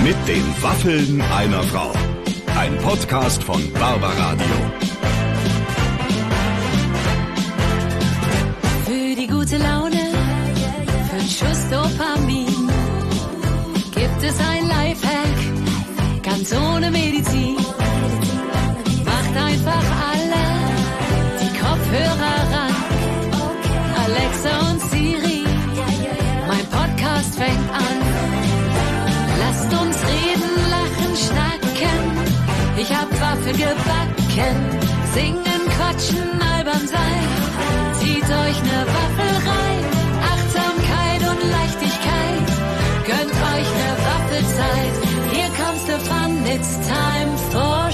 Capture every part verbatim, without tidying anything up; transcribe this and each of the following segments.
Mit den Waffeln einer Frau. Ein Podcast von Barbaradio. Für die gute Laune, für einen Schuss Dopamin, gibt es ein Lifehack, ganz ohne Medizin. Macht einfach alle die Kopfhörer ran. Alexa und Siri, mein Podcast fängt an. Lasst uns reden, lachen, schnacken. Ich hab Waffeln gebacken. Singen, quatschen, albern sein. Zieht euch ne Waffel rein. Achtsamkeit und Leichtigkeit. Gönnt euch ne Waffelzeit. Here comes the fun, it's time for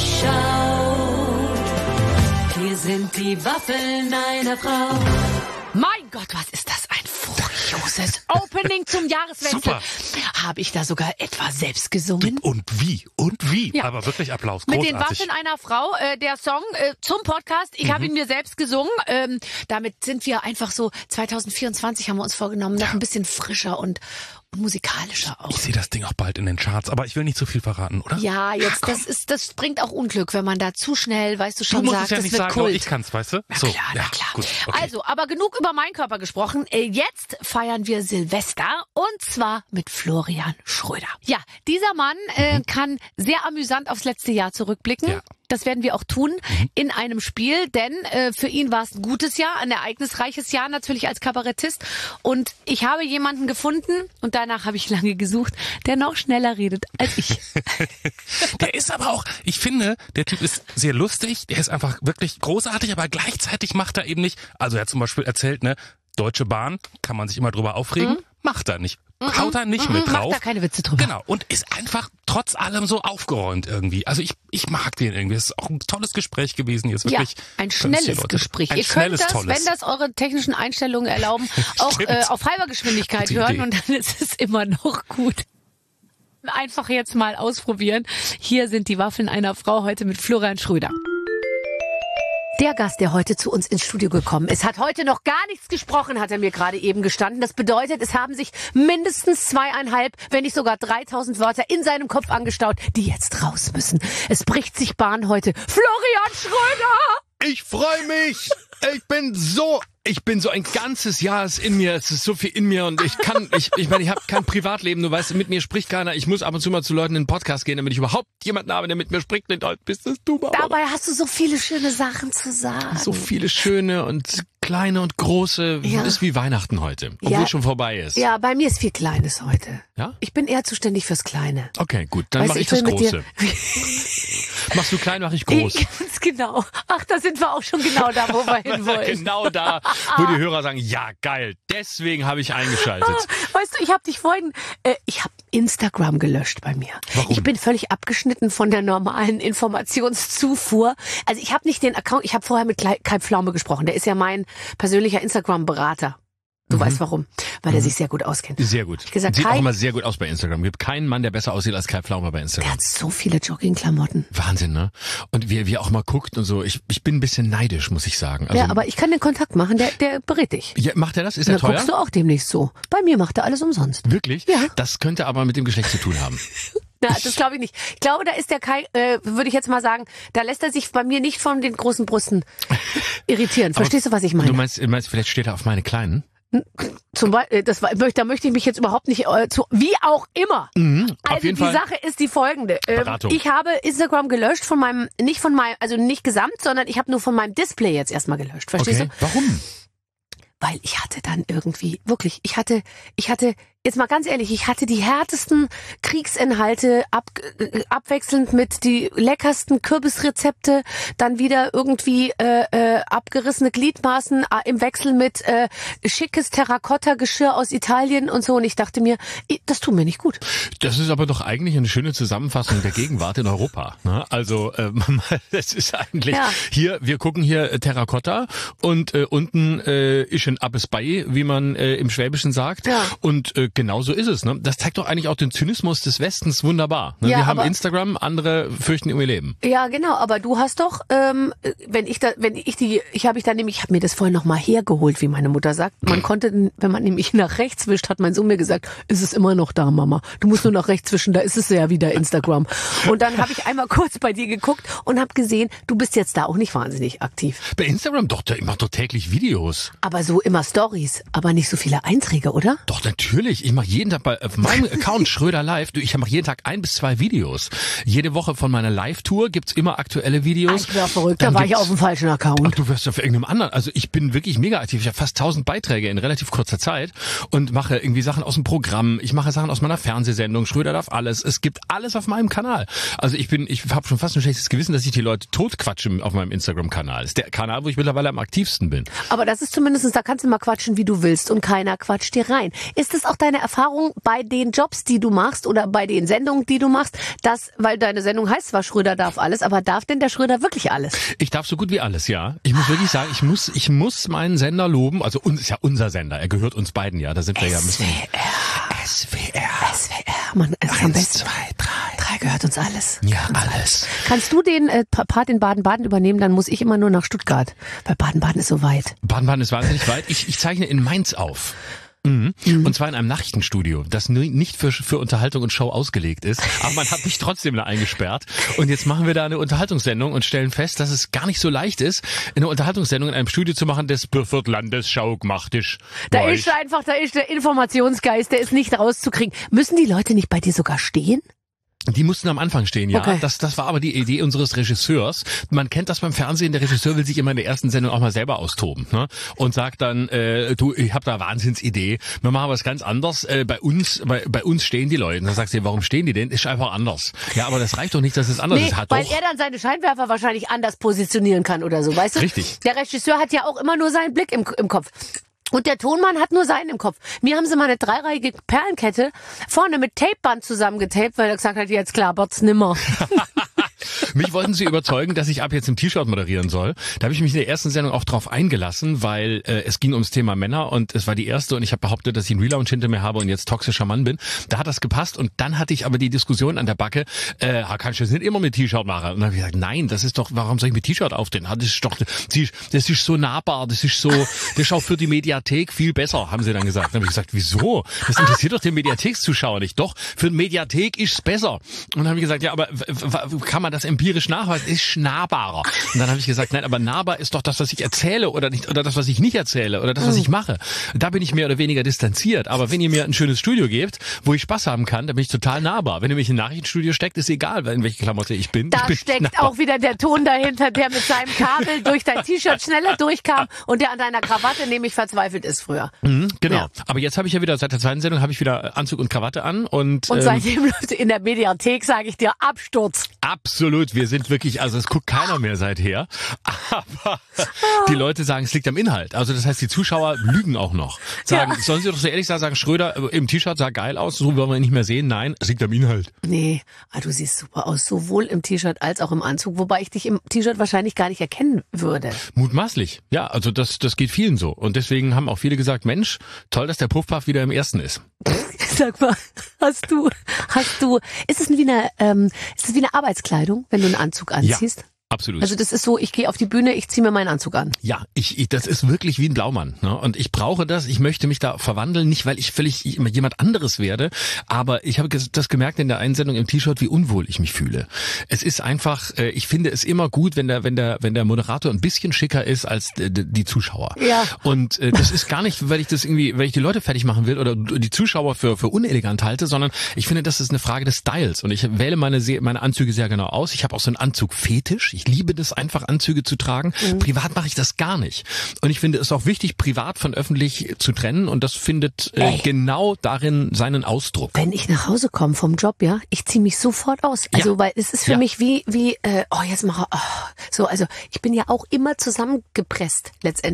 show. Wir sind die Waffeln einer Frau. Mein Gott, was ist das ein furioses Opening zum Jahreswechsel. Super. Habe ich da sogar etwa selbst gesungen? Und wie? Und wie? Ja. Aber wirklich Applaus. Mit Großartig. den Waffeln einer Frau, äh, der Song äh, zum Podcast. Ich mhm. habe ihn mir selbst gesungen. Ähm, damit sind wir einfach so, zwanzig vierundzwanzig haben wir uns vorgenommen, noch Ja. ein bisschen frischer und, und musikalischer auch. Ich sehe das Ding auch bald in den Charts, aber ich will nicht zu viel verraten, oder? Ja, jetzt, Ach, das ist, das bringt auch Unglück, wenn man da zu schnell, weißt du du schon, musst sagt, es ja das nicht wird sagen, Kult. aber ich kann's, weißt du? Na so, klar, ja, na klar. Gut, okay. Also, aber genug über meinen Körper gesprochen. Äh, Jetzt feiern wir Silvester und zwar mit Florian Schröder. Ja, dieser Mann äh, mhm. kann sehr amüsant aufs letzte Jahr zurückblicken. Ja. Das werden wir auch tun mhm. in einem Spiel, denn äh, für ihn war es ein gutes Jahr, ein ereignisreiches Jahr natürlich als Kabarettist. Und ich habe jemanden gefunden und danach habe ich lange gesucht, der noch schneller redet als ich. Der ist aber auch, ich finde, der Typ ist sehr lustig, der ist einfach wirklich großartig, aber gleichzeitig macht er eben nicht, also er hat zum Beispiel erzählt, ne, Deutsche Bahn, kann man sich immer drüber aufregen, mhm. macht er nicht. Mhm. Haut er nicht mhm. mit drauf. Macht da keine Witze drüber. Genau. Und ist einfach trotz allem so aufgeräumt irgendwie. Also ich, ich mag den irgendwie. Es ist auch ein tolles Gespräch gewesen. Jetzt wirklich ja, ein schnelles Gespräch. Ein Ihr schnelles, könnt das, tolles. wenn das eure technischen Einstellungen erlauben, auch äh, auf halber Geschwindigkeit Gute hören Idee. und dann ist es immer noch gut. Einfach jetzt mal ausprobieren. Hier sind die Waffeln einer Frau heute mit Florian Schröder. Der Gast, der heute zu uns ins Studio gekommen ist, hat heute noch gar nichts gesprochen, hat er mir gerade eben gestanden. Das bedeutet, es haben sich mindestens zweieinhalb, wenn nicht sogar dreitausend Wörter in seinem Kopf angestaut, die jetzt raus müssen. Es bricht sich Bahn heute. Florian Schröder! Ich freue mich. Ich bin so, ich bin so ein ganzes Jahr ist in mir. Es ist so viel in mir und ich kann, ich, ich meine, ich habe kein Privatleben. Du weißt, mit mir spricht keiner. Ich muss ab und zu mal zu Leuten in den Podcast gehen, damit ich überhaupt jemanden habe, der mit mir spricht. Und heute bist das du, Barbara. Dabei hast du so viele schöne Sachen zu sagen. So viele schöne und kleine und große. Ja. Ist wie Weihnachten heute, obwohl Ja. es schon vorbei ist. Ja, bei mir ist viel Kleines heute. Ja? Ich bin eher zuständig fürs Kleine. Okay, gut. Dann Weißt mache du, ich das will mit Große. dir- Machst du klein, mache ich groß. Ganz genau. Ach, da sind wir auch schon genau da, wo wir hin wollen. Genau da, wo die Hörer sagen, ja geil, deswegen habe ich eingeschaltet. Weißt du, ich habe dich vorhin, äh, ich habe Instagram gelöscht bei mir. Warum? Ich bin völlig abgeschnitten von der normalen Informationszufuhr. Also ich habe nicht den Account, ich habe vorher mit Kai Kai Pflaume gesprochen. Der ist ja mein persönlicher Instagram-Berater. Du Mhm. weißt warum, weil er sich sehr gut auskennt. Sehr gut. Ich gesagt, Sieht Kai, auch immer sehr gut aus bei Instagram. Gibt keinen Mann, der besser aussieht als Kai Pflaume bei der Instagram. hat so viele Joggingklamotten. Wahnsinn, ne? Und wie, wie er auch mal guckt und so. Ich, ich bin ein bisschen neidisch, muss ich sagen. Also, Ja, aber ich kann den Kontakt machen, der, der berät dich. ja, macht er das? Ist Da er teuer? guckst du auch demnächst so. Bei mir macht er alles umsonst. Wirklich? Ja. Das könnte aber mit dem Geschlecht zu tun haben. Na, das glaube ich nicht. Ich glaube, da ist der Kai, äh, würde ich jetzt mal sagen, da lässt er sich bei mir nicht von den großen Brüsten irritieren. Verstehst du, was ich meine? Du meinst, meinst, vielleicht steht er auf meine kleinen? Zum Beispiel, das war, da möchte ich mich jetzt überhaupt nicht, äh, zu, wie auch immer. Mhm, auf Also jeden die Fall. Sache ist die folgende. Ähm, Beratung. ich habe Instagram gelöscht von meinem, nicht von meinem, also nicht gesamt, sondern ich habe nur von meinem Display jetzt erstmal gelöscht. Verstehst Okay. du? Warum? Weil ich hatte dann irgendwie, wirklich, ich hatte, ich hatte, jetzt mal ganz ehrlich, ich hatte die härtesten Kriegsinhalte ab, äh, abwechselnd mit die leckersten Kürbisrezepte, dann wieder irgendwie äh, äh, abgerissene Gliedmaßen äh, im Wechsel mit äh, schickes Terrakotta-Geschirr aus Italien und so. Und ich dachte mir, ich, das tut mir nicht gut. Das ist aber doch eigentlich eine schöne Zusammenfassung der Gegenwart in Europa. Ne? Also ähm, das ist eigentlich Ja. hier, wir gucken hier äh, Terrakotta und äh, unten äh, ist ein Abbes Bei, wie man äh, im Schwäbischen sagt. Ja. Und äh, genau so ist es. Ne? Das zeigt doch eigentlich auch den Zynismus des Westens wunderbar. Ne? Ja, Wir haben aber- Instagram, andere fürchten um ihr Leben. Ja, genau, aber du hast doch, ähm, wenn ich da, wenn ich die, ich habe ich dann nämlich, ich habe mir das vorhin noch mal hergeholt, wie meine Mutter sagt. Man konnte, wenn man nämlich nach rechts wischt, hat mein Sohn mir gesagt, ist es immer noch da, Mama. Du musst nur nach rechts wischen, da ist es ja wieder Instagram. Und dann habe ich einmal kurz bei dir geguckt und habe gesehen, du bist jetzt da auch nicht wahnsinnig aktiv. Bei Instagram doch, ich mache doch täglich Videos. Aber so immer Stories, aber nicht so viele Einträge, oder? Doch, natürlich. Ich mache jeden Tag bei auf meinem Account Schröder Live, du, ich mache jeden Tag ein bis zwei Videos. Jede Woche von meiner Live-Tour gibt's immer aktuelle Videos. Ich war verrückt, da Dann war ich gibt's- auf dem falschen Ach, Account. du wirst auf irgendeinem anderen. Also ich bin wirklich mega aktiv. Ich habe fast tausend Beiträge in relativ kurzer Zeit und mache irgendwie Sachen aus dem Programm. Ich mache Sachen aus meiner Fernsehsendung. Schröder darf alles. Es gibt alles auf meinem Kanal. Also ich bin, ich habe schon fast ein schlechtes Gewissen, dass ich die Leute totquatsche auf meinem Instagram-Kanal. Das ist der Kanal, wo ich mittlerweile am aktivsten bin. Aber das ist zumindest, da kannst du mal quatschen, wie du willst und keiner quatscht dir rein. Ist es auch deine Erfahrung bei den Jobs, die du machst oder bei den Sendungen, die du machst, dass, weil deine Sendung heißt zwar Schröder darf alles, aber darf denn der Schröder wirklich alles? Ich darf so gut wie alles, ja. Ich muss wirklich sagen, ich muss, ich muss meinen Sender loben. Also uns ist ja unser Sender. Er gehört uns beiden, ja. Da sind wir ja. Müssen wir, S W R. S W R, man, es ist am besten. zwei, drei. Drei gehört uns alles. Ja, alles. Kannst du den äh, Part in Baden-Baden übernehmen, dann muss ich immer nur nach Stuttgart. Weil Baden-Baden ist so weit. Baden-Baden ist wahnsinnig weit. Ich, ich zeichne in Mainz auf. Mhm. Mhm. Und zwar in einem Nachrichtenstudio, das ni- nicht für, für Unterhaltung und Show ausgelegt ist. Aber man hat mich trotzdem da eingesperrt. Und jetzt machen wir da eine Unterhaltungssendung und stellen fest, dass es gar nicht so leicht ist, eine Unterhaltungssendung in einem Studio zu machen, das wird Landesschau gemacht ist. Da Boah, ist einfach, da ist der Informationsgeist, der ist nicht rauszukriegen. Müssen die Leute nicht bei dir sogar stehen? Die mussten am Anfang stehen, ja. Okay. Das, das war aber die Idee unseres Regisseurs. Man kennt das beim Fernsehen, der Regisseur will sich immer in der ersten Sendung auch mal selber austoben, ne? Und sagt dann, äh, du, ich habe da Wahnsinnsidee, wir machen was ganz anderes. Äh, bei uns, bei, bei uns stehen die Leute. Und dann sagst du, warum stehen die denn? Ist einfach anders. Ja, aber das reicht doch nicht, dass es anders Nee, ist. Hat weil doch. er dann seine Scheinwerfer wahrscheinlich anders positionieren kann oder so, weißt du? Richtig. Der Regisseur hat ja auch immer nur seinen Blick im, im Kopf. Und der Tonmann hat nur seinen im Kopf. Mir haben sie mal eine dreireihige Perlenkette vorne mit Tapeband zusammengetaped, weil er gesagt hat, jetzt klapert's nimmer. Mich wollten sie überzeugen, dass ich ab jetzt im T-Shirt moderieren soll. Da habe ich mich in der ersten Sendung auch drauf eingelassen, weil äh, es ging ums Thema Männer und es war die erste und ich habe behauptet, dass ich einen Relaunch hinter mir habe und jetzt toxischer Mann bin. Da hat das gepasst und dann hatte ich aber die Diskussion an der Backe, äh, kannst du das nicht immer mit T-Shirt machen? Und dann habe ich gesagt, nein, das ist doch, warum soll ich mit T-Shirt auftreten? Das ist doch, das ist so nahbar, das ist so, das ist auch für die Mediathek viel besser, haben sie dann gesagt. Dann habe ich gesagt, wieso? Das interessiert doch den Mediathekszuschauer nicht. Doch, für die Mediathek ist es besser. Und dann habe ich gesagt, ja, aber w- w- kann man das empirisch nachweisen? Ist nahbarer. Und dann habe ich gesagt, nein, aber nahbar ist doch das, was ich erzähle oder nicht, oder das, was ich nicht erzähle oder das, was ich mache. Da bin ich mehr oder weniger distanziert. Aber wenn ihr mir ein schönes Studio gebt, wo ich Spaß haben kann, dann bin ich total nahbar. Wenn ihr mich in ein Nachrichtenstudio steckt, ist egal, in welche Klamotte ich bin. Da ich bin steckt nahbar. auch wieder der Ton dahinter, der mit seinem Kabel durch dein T-Shirt schneller durchkam und der an deiner Krawatte nämlich verzweifelt ist früher. Mhm, genau. Ja. Aber jetzt habe ich ja wieder, seit der zweiten Sendung habe ich wieder Anzug und Krawatte an und, Und ähm, seitdem läuft in der Mediathek, sage ich dir, Absturz. absolut, wir sind wirklich, also es guckt keiner mehr seither, aber die Leute sagen, es liegt am Inhalt. Also das heißt, die Zuschauer lügen auch noch. Sagen, Ja. sollen sie doch so ehrlich sagen, sagen Schröder äh, im T-Shirt sah geil aus, so wollen wir ihn nicht mehr sehen. Nein, es liegt am Inhalt. Nee, ah, du siehst super aus, sowohl im T-Shirt als auch im Anzug, wobei ich dich im T-Shirt wahrscheinlich gar nicht erkennen würde. Mutmaßlich. Ja, also das, das geht vielen so. Und deswegen haben auch viele gesagt, Mensch, toll, dass der Puffpuff wieder im ersten ist. Sag mal, hast du, hast du, ist es wie eine, ähm, ist es wie eine Arbeitskleidung, wenn du einen Anzug anziehst? Absolut. Also das ist so, ich gehe auf die Bühne, ich ziehe mir meinen Anzug an. Ja, ich, ich, das ist wirklich wie ein Blaumann. Ne? Und ich brauche das, ich möchte mich da verwandeln, nicht weil ich völlig jemand anderes werde, aber ich habe das gemerkt in der Einsendung im T-Shirt, wie unwohl ich mich fühle. Es ist einfach, äh, ich finde es immer gut, wenn der, wenn der, wenn der Moderator ein bisschen schicker ist als die, die Zuschauer. Ja. Und äh, das ist gar nicht, weil ich das irgendwie, weil ich die Leute fertig machen will oder die Zuschauer für, für unelegant halte, sondern ich finde, das ist eine Frage des Styles. Und ich wähle meine, meine Anzüge sehr genau aus. Ich habe auch so einen Anzug-Fetisch. Ich liebe das einfach, Anzüge zu tragen. Mhm. Privat mache ich das gar nicht. Und ich finde es auch wichtig, privat von öffentlich zu trennen. Und das findet äh, genau darin seinen Ausdruck. Wenn ich nach Hause komme vom Job, ja, ich ziehe mich sofort aus. Also, Ja. weil es ist für Ja. mich wie, wie, äh, oh, jetzt mache oh, so, also ich bin ja auch immer zusammengepresst, letztendlich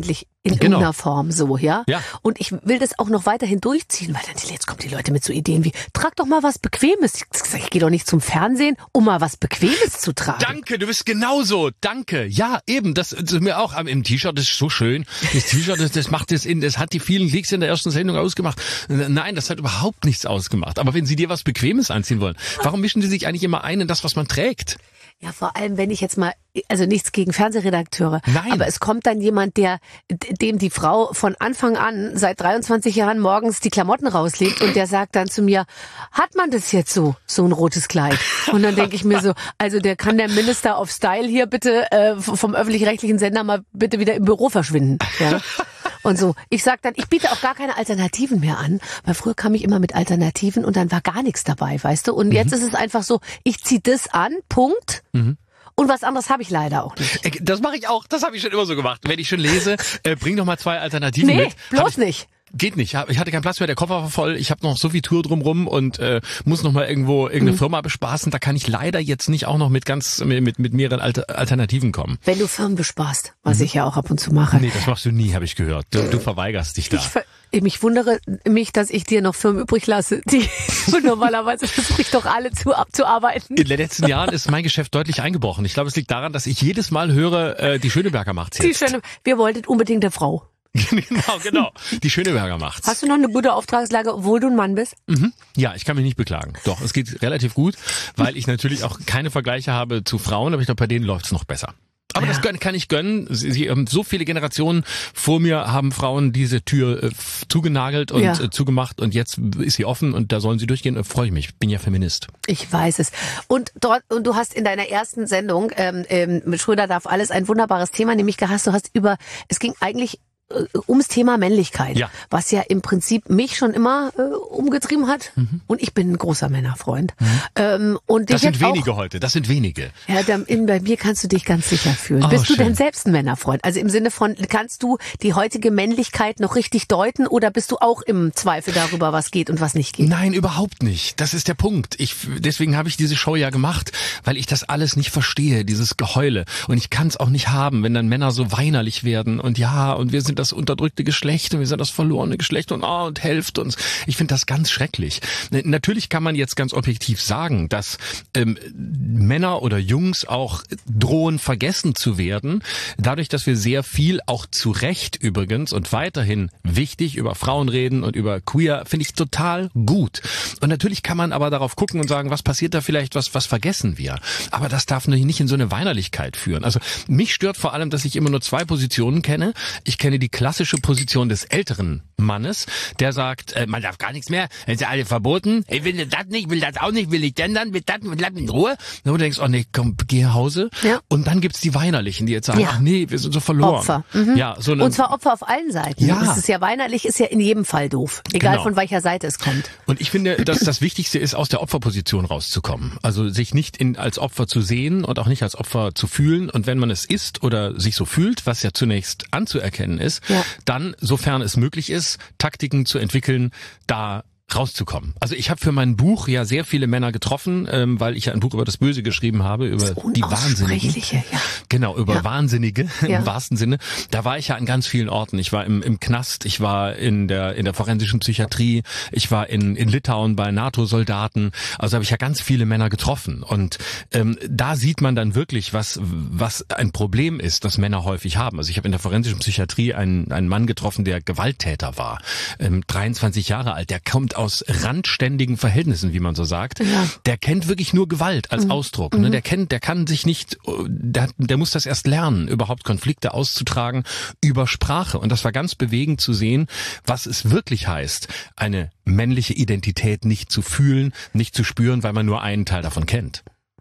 in Genau. irgendeiner Form so, ja? Ja. Und ich will das auch noch weiterhin durchziehen, weil dann jetzt kommen die Leute mit so Ideen wie, trag doch mal was Bequemes. Ich, sag, ich gehe doch nicht zum Fernsehen, um mal was Bequemes zu tragen. Danke, du bist genauso. Danke. Ja, eben, das ist mir auch im T-Shirt, das ist so schön. Das T-Shirt, das, das macht das in, das hat die vielen Klicks in der ersten Sendung ausgemacht. Nein, das hat überhaupt nichts ausgemacht. Aber wenn Sie dir was Bequemes anziehen wollen, warum mischen Sie sich eigentlich immer ein in das, was man trägt? Ja, vor allem, wenn ich jetzt mal, also nichts gegen Fernsehredakteure, Nein. aber es kommt dann jemand, der, dem die Frau von Anfang an seit dreiundzwanzig Jahren morgens die Klamotten rauslegt und der sagt dann zu mir, hat man das jetzt so, so ein rotes Kleid? Und dann denke ich mir so, also der kann der Minister of Style hier bitte äh, vom öffentlich-rechtlichen Sender mal bitte wieder im Büro verschwinden, ja? Und so, ich sag dann, ich biete auch gar keine Alternativen mehr an, weil früher kam ich immer mit Alternativen und dann war gar nichts dabei, weißt du? Und jetzt ist es einfach so, ich zieh das an, Punkt. Mhm. Und was anderes habe ich leider auch nicht. Das mache ich auch, das habe ich schon immer so gemacht. Wenn ich schon lese, äh, bring doch mal zwei Alternativen Nee, mit. bloß ich, nicht. Geht nicht. Ich hatte keinen Platz mehr, der Koffer war voll. Ich habe noch so viel Tour drumrum und äh, muss noch mal irgendwo irgendeine Mhm. Firma bespaßen. Da kann ich leider jetzt nicht auch noch mit ganz mit mit mehreren Alter, Alternativen kommen. Wenn du Firmen besparst, was mhm. ich ja auch ab und zu mache. Nee, das machst du nie, habe ich gehört. Du, du verweigerst dich da. Ich, ver mich wundere mich, dass ich dir noch Firmen übrig lasse. Die normalerweise versuche ich doch alle zu abzuarbeiten. In den letzten Jahren ist mein Geschäft deutlich eingebrochen. Ich glaube, es liegt daran, dass ich jedes Mal höre, äh, die Schöneberger macht's jetzt. Die Schöne, wir wollten unbedingt eine Frau. Genau, genau. Die Schöneberger macht's. Hast du noch eine gute Auftragslage, obwohl du ein Mann bist? Mhm. Ja, ich kann mich nicht beklagen. Doch, es geht relativ gut, weil ich natürlich auch keine Vergleiche habe zu Frauen, aber ich glaube, bei denen läuft's noch besser. Aber ja. Das kann ich gönnen. Sie, sie, so viele Generationen vor mir haben Frauen diese Tür äh, zugenagelt und ja. äh, zugemacht und jetzt ist sie offen und da sollen sie durchgehen. Äh, freue ich mich. Ich bin ja Feminist. Ich weiß es. Und dort und du hast in deiner ersten Sendung ähm, ähm, mit Schröder darf alles ein wunderbares Thema, nämlich gehasst. Du hast über, es ging eigentlich ums Thema Männlichkeit, ja. was ja im Prinzip mich schon immer äh, umgetrieben hat. Mhm. Und ich bin ein großer Männerfreund. Mhm. Ähm, und das sind wenige auch, heute, das sind wenige. Ja, dann, in, bei mir kannst du dich ganz sicher fühlen. Oh, Bist schön. Du denn selbst ein Männerfreund? Also im Sinne von, kannst du die heutige Männlichkeit noch richtig deuten oder bist du auch im Zweifel darüber, was geht und was nicht geht? Nein, überhaupt nicht. Das ist der Punkt. Ich, deswegen habe ich diese Show ja gemacht, weil ich das alles nicht verstehe, dieses Geheule. Und ich kann es auch nicht haben, wenn dann Männer so weinerlich werden und ja, und wir sind das unterdrückte Geschlecht und wir sind das verlorene Geschlecht und ah, und helft uns. Ich finde das ganz schrecklich. Natürlich kann man jetzt ganz objektiv sagen, dass ähm, Männer oder Jungs auch drohen, vergessen zu werden, dadurch, dass wir sehr viel, auch zu Recht übrigens und weiterhin wichtig, über Frauen reden und über Queer, finde ich total gut. Und natürlich kann man aber darauf gucken und sagen, was passiert da vielleicht, was, was vergessen wir. Aber das darf nicht in so eine Weinerlichkeit führen. Also mich stört vor allem, dass ich immer nur zwei Positionen kenne. Ich kenne die klassische Position des älteren Mannes, der sagt, äh, man darf gar nichts mehr, das ist ja alles verboten, ich will das nicht, will das auch nicht, will ich denn dann, will das, will das in Ruhe. Und du denkst, oh nee, komm, geh nach Hause. Ja. Und dann gibt's die Weinerlichen, die jetzt sagen, ja. ach nee, wir sind so verloren. Opfer. Mhm. Ja, so eine, und zwar Opfer auf allen Seiten. Ja. Das ist ja weinerlich, ist ja in jedem Fall doof. Egal genau. von welcher Seite es kommt. Und ich finde, dass das Wichtigste ist, aus der Opferposition rauszukommen. Also sich nicht in, als Opfer zu sehen und auch nicht als Opfer zu fühlen. Und wenn man es ist oder sich so fühlt, was ja zunächst anzuerkennen ist, ja. dann, sofern es möglich ist, Taktiken zu entwickeln, da rauszukommen. Also ich habe für mein Buch ja sehr viele Männer getroffen, ähm, weil ich ja ein Buch über das Böse geschrieben habe, über die Wahnsinnigen. Ja. Genau, über ja. Wahnsinnige ja. im wahrsten Sinne. Da war ich ja an ganz vielen Orten. Ich war im, im Knast, ich war in der in der forensischen Psychiatrie, ich war in, in Litauen bei NATO-Soldaten. Also habe ich ja ganz viele Männer getroffen. Und ähm, da sieht man dann wirklich, was was ein Problem ist, das Männer häufig haben. Also ich habe in der forensischen Psychiatrie einen, einen Mann getroffen, der Gewalttäter war. Ähm, dreiundzwanzig Jahre alt, der kommt aus randständigen Verhältnissen, wie man so sagt. Ja. Der kennt wirklich nur Gewalt als mhm. Ausdruck. Ne? Der kennt, der kann sich nicht, der, der muss das erst lernen, überhaupt Konflikte auszutragen über Sprache. Und das war ganz bewegend zu sehen, was es wirklich heißt, eine männliche Identität nicht zu fühlen, nicht zu spüren, weil man nur einen Teil davon kennt.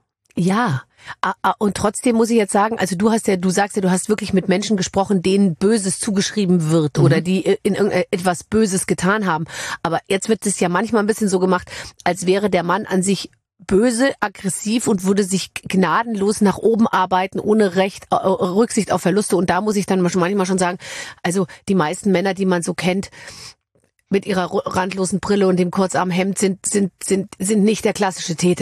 Ja, und trotzdem muss ich jetzt sagen, also du hast ja, du sagst ja, du hast wirklich mit Menschen gesprochen, denen Böses zugeschrieben wird mhm. oder die in irgendetwas Böses getan haben. Aber jetzt wird es ja manchmal ein bisschen so gemacht, als wäre der Mann an sich böse, aggressiv und würde sich gnadenlos nach oben arbeiten, ohne Recht, äh, Rücksicht auf Verluste. Und da muss ich dann manchmal schon sagen, also die meisten Männer, die man so kennt, mit ihrer randlosen Brille und dem kurzarmen Hemd sind, sind, sind, sind nicht der klassische Täter.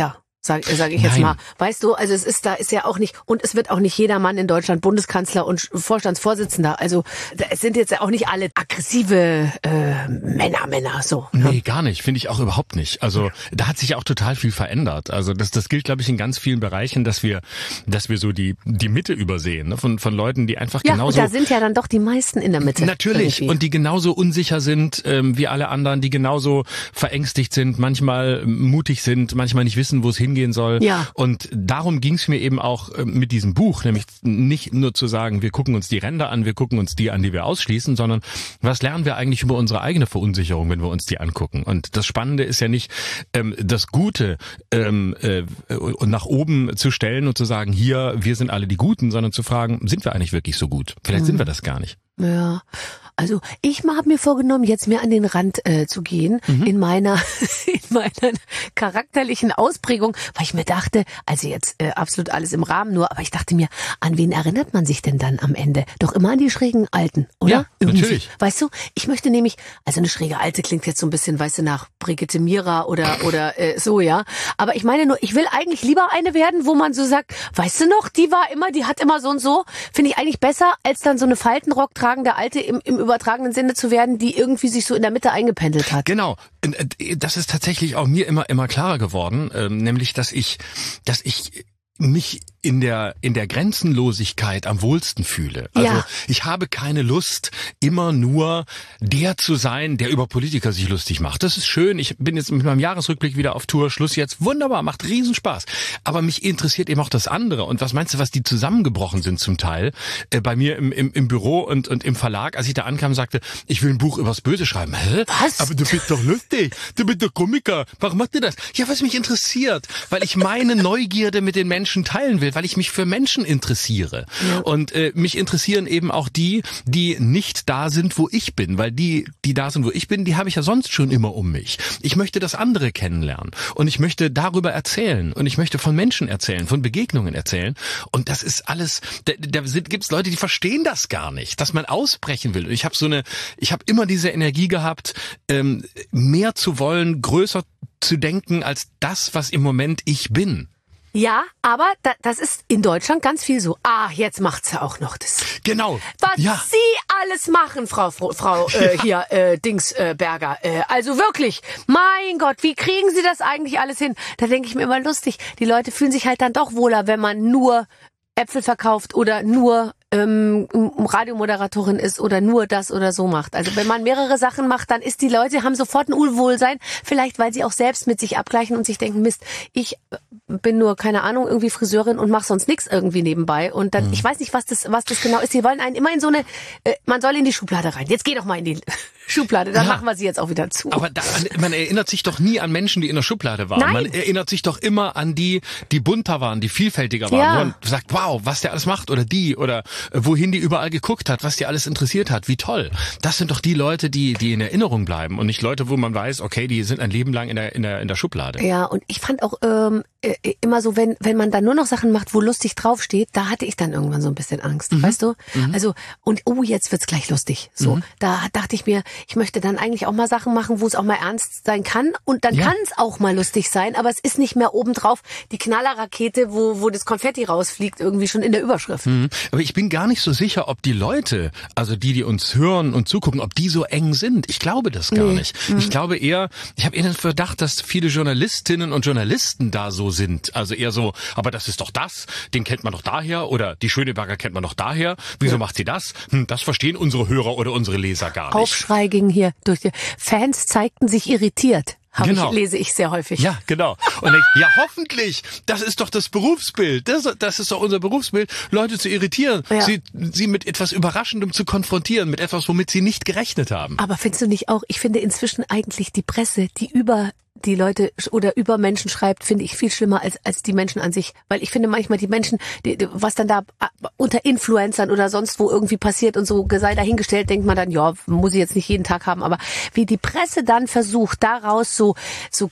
sag, sag ich jetzt Nein. mal. Weißt du, also es ist da ist ja auch nicht, und es wird auch nicht jeder Mann in Deutschland Bundeskanzler und Vorstandsvorsitzender. Also da- es sind jetzt ja auch nicht alle aggressive äh, Männer, Männer, so. Nee, gar nicht. Finde ich auch überhaupt nicht. Also da hat sich ja auch total viel verändert. Also das, das gilt, glaube ich, in ganz vielen Bereichen, dass wir, dass wir so die, die Mitte übersehen, ne? von, von Leuten, die einfach Ja, genauso... und da sind ja dann doch die meisten in der Mitte. Natürlich. irgendwie. Und die genauso unsicher sind ähm, wie alle anderen, die genauso verängstigt sind, manchmal mutig sind, manchmal nicht wissen, wo es hingehen soll. Ja. Und darum ging es mir eben auch äh, mit diesem Buch, nämlich nicht nur zu sagen, wir gucken uns die Ränder an, wir gucken uns die an, die wir ausschließen, sondern was lernen wir eigentlich über unsere eigene Verunsicherung, wenn wir uns die angucken. Und das Spannende ist ja nicht, ähm, das Gute ähm, äh, nach oben zu stellen und zu sagen, hier, wir sind alle die Guten, sondern zu fragen, sind wir eigentlich wirklich so gut? Vielleicht sind wir das gar nicht. Ja, also ich habe mir vorgenommen, jetzt mehr an den Rand äh, zu gehen in meiner in meiner charakterlichen Ausprägung, weil ich mir dachte, also jetzt äh, absolut alles im Rahmen nur, aber ich dachte mir, an wen erinnert man sich denn dann am Ende? Doch immer an die schrägen Alten, oder? Ja, Irgendwie. natürlich. Weißt du, ich möchte nämlich, also eine schräge Alte klingt jetzt so ein bisschen, weißt du, nach Brigitte Mira oder oder äh, so, ja. Aber ich meine nur, ich will eigentlich lieber eine werden, wo man so sagt, weißt du noch, die war immer, die hat immer so und so. Finde ich eigentlich besser, als dann so eine Faltenrock tragende Alte im, im übertragenen Sinne zu werden, die irgendwie sich so in der Mitte eingependelt hat. Genau, das ist tatsächlich auch mir immer immer klarer geworden, ähm, nämlich dass ich, dass ich mich in der in der Grenzenlosigkeit am wohlsten fühle. Also Ja. ich habe keine Lust, immer nur der zu sein, der über Politiker sich lustig macht. Das ist schön. Ich bin jetzt mit meinem Jahresrückblick wieder auf Tour. Schluss jetzt. Wunderbar, macht Riesenspaß. Aber mich interessiert eben auch das andere. Und was meinst du, was die zusammengebrochen sind zum Teil? Äh, bei mir im, im, im Büro und, und im Verlag, als ich da ankam, sagte, ich will ein Buch übers Böse schreiben. Hä? Was? Aber du bist doch lustig. Du bist doch Komiker. Warum macht ihr das? Ja, was mich interessiert. Weil ich meine Neugierde mit den Menschen teilen will, weil ich mich für Menschen interessiere. Ja. Und äh, mich interessieren eben auch die, die nicht da sind, wo ich bin. Weil die, die da sind, wo ich bin, die habe ich ja sonst schon immer um mich. Ich möchte das andere kennenlernen. Und ich möchte darüber erzählen. Und ich möchte von Menschen erzählen, von Begegnungen erzählen. Und das ist alles, da, da gibt es Leute, die verstehen das gar nicht, dass man ausbrechen will. Und ich habe so eine, ich habe immer diese Energie gehabt, ähm, mehr zu wollen, größer zu denken als das, was im Moment ich bin. Ja, aber da, das ist in Deutschland ganz viel so. Ah, jetzt macht sie auch noch das. Genau. Was Ja. Sie alles machen, Frau Frau, Frau äh, hier äh, Dingsberger. Äh, also wirklich, mein Gott, wie kriegen Sie das eigentlich alles hin? Da denke ich mir immer lustig. Die Leute fühlen sich halt dann doch wohler, wenn man nur Äpfel verkauft oder nur ähm, Radiomoderatorin ist oder nur das oder so macht. Also wenn man mehrere Sachen macht, dann ist die Leute, haben sofort ein Unwohlsein, vielleicht weil sie auch selbst mit sich abgleichen und sich denken, Mist, ich bin nur, keine Ahnung, irgendwie Friseurin und mache sonst nichts irgendwie nebenbei. Und dann, mhm. ich weiß nicht, was das was das genau ist. Die wollen einen immer in so eine, äh, man soll in die Schublade rein. Jetzt geh doch mal in die Schublade, dann Ja. machen wir sie jetzt auch wieder zu. Aber da, man erinnert sich doch nie an Menschen, die in der Schublade waren. Nein. Man erinnert sich doch immer an die, die bunter waren, die vielfältiger waren. Ja. Wo man sagt, wow, was der alles macht oder die oder äh, wohin die überall geguckt hat, was die alles interessiert hat, wie toll. Das sind doch die Leute, die die in Erinnerung bleiben und nicht Leute, wo man weiß, okay, die sind ein Leben lang in der in der in der Schublade. Ja, und ich fand auch ähm, äh, immer so, wenn wenn man dann nur noch Sachen macht, wo lustig draufsteht, da hatte ich dann irgendwann so ein bisschen Angst, Mhm. weißt du? Also, und oh, jetzt wird's gleich lustig. So, Mhm. da dachte ich mir, ich möchte dann eigentlich auch mal Sachen machen, wo es auch mal ernst sein kann und dann Ja. kann es auch mal lustig sein, aber es ist nicht mehr obendrauf die Knallerrakete, wo wo das Konfetti rausfliegt, irgendwie schon in der Überschrift. Mhm. Aber ich bin gar nicht so sicher, ob die Leute, also die, die uns hören und zugucken, ob die so eng sind. Ich glaube das gar Nee. nicht. Ich glaube eher, ich habe eher den Verdacht, dass viele Journalistinnen und Journalisten da so sind. Also eher so, aber das ist doch das, den kennt man doch daher oder die Schöneberger kennt man doch daher. Wieso macht sie das? Hm, das verstehen unsere Hörer oder unsere Leser gar nicht. Aufschrei ging hier durch die Fans zeigten sich irritiert. Hab Genau. ich, lese ich sehr häufig. Ja, genau. Und denk, ja, hoffentlich. Das ist doch das Berufsbild. Das, das ist doch unser Berufsbild, Leute zu irritieren, Ja. sie, sie mit etwas Überraschendem zu konfrontieren, mit etwas, womit sie nicht gerechnet haben. Aber findest du nicht auch, ich finde inzwischen eigentlich die Presse, die über die Leute oder über Menschen schreibt, finde ich viel schlimmer als als die Menschen an sich. Weil ich finde manchmal die Menschen, die, die, was dann da unter Influencern oder sonst wo irgendwie passiert und so sei dahingestellt, denkt man dann, ja, muss ich jetzt nicht jeden Tag haben. Aber wie die Presse dann versucht, daraus so so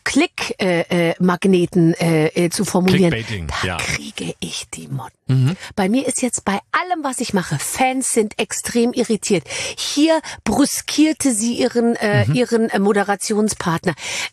Klick-Magneten äh, äh, äh, zu formulieren, Clickbaiting, da ja. kriege ich die Motten. Bei mir ist jetzt bei allem, was ich mache, Fans sind extrem irritiert. Hier brüskierte sie ihren äh, ihren äh, Moderationspartner. Äh, Barbara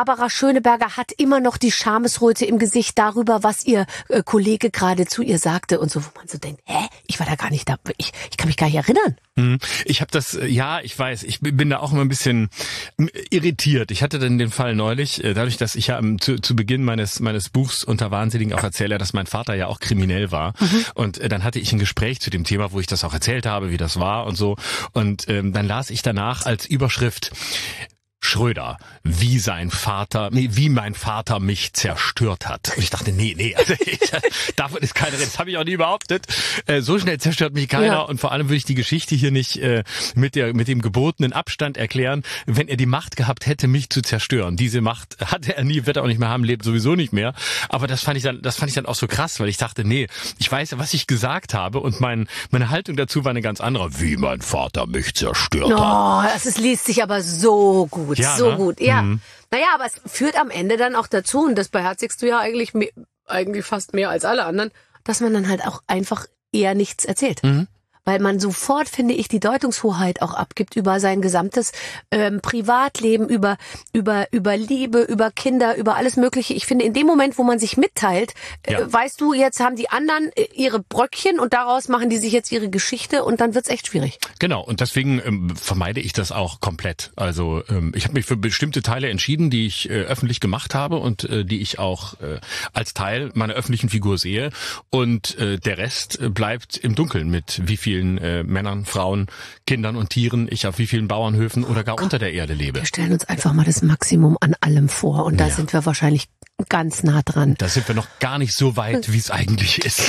Barbara Schöneberger hat immer noch die Schamesröte im Gesicht darüber, was ihr äh, Kollege gerade zu ihr sagte und so, wo man so denkt, hä, ich war da gar nicht da, ich, ich kann mich gar nicht erinnern. Ich habe das, ja, ich weiß, ich bin da auch immer ein bisschen irritiert. Ich hatte dann den Fall neulich, dadurch, dass ich ja zu, zu Beginn meines meines Buchs Unter Wahnsinnigen auch erzähle, dass mein Vater ja auch kriminell war. Mhm. Und dann hatte ich ein Gespräch zu dem Thema, wo ich das auch erzählt habe, wie das war und so. Und ähm, dann las ich danach als Überschrift: Schröder, wie sein Vater, nee, wie mein Vater mich zerstört hat. Und ich dachte, nee, nee, also ich, davon ist keine Rede, das habe ich auch nie behauptet. Äh, so schnell zerstört mich keiner, ja. Und vor allem würde ich die Geschichte hier nicht äh, mit der mit dem gebotenen Abstand erklären, wenn er die Macht gehabt hätte, mich zu zerstören. Diese Macht hatte er nie, wird er auch nicht mehr haben, lebt sowieso nicht mehr. Aber das fand ich dann, das fand ich dann auch so krass, weil ich dachte, nee, ich weiß ja, was ich gesagt habe und mein meine Haltung dazu war eine ganz andere. Wie mein Vater mich zerstört oh, hat. Das ist, liest sich aber so gut. Ja, so ne? gut, ja. Mhm. Naja, aber es führt am Ende dann auch dazu, und das beherzigst du ja eigentlich, me- eigentlich fast mehr als alle anderen, dass man dann halt auch einfach eher nichts erzählt. Mhm. Weil man sofort, finde ich, die Deutungshoheit auch abgibt über sein gesamtes ähm, Privatleben, über über über Liebe, über Kinder, über alles Mögliche. Ich finde, in dem Moment, wo man sich mitteilt, ja. äh, weißt du, jetzt haben die anderen äh, ihre Bröckchen und daraus machen die sich jetzt ihre Geschichte und dann wird's echt schwierig. Genau, und deswegen ähm, vermeide ich das auch komplett. Also ähm, ich habe mich für bestimmte Teile entschieden, die ich äh, öffentlich gemacht habe und äh, die ich auch äh, als Teil meiner öffentlichen Figur sehe. Und äh, der Rest äh, bleibt im Dunkeln, mit wie viel vielen äh, Männern, Frauen, Kindern und Tieren ich auf wie vielen Bauernhöfen oder gar unter der Erde lebe. Wir stellen uns einfach mal das Maximum an allem vor und da ja. sind wir wahrscheinlich ganz nah dran. Da sind wir noch gar nicht so weit, wie es eigentlich ist.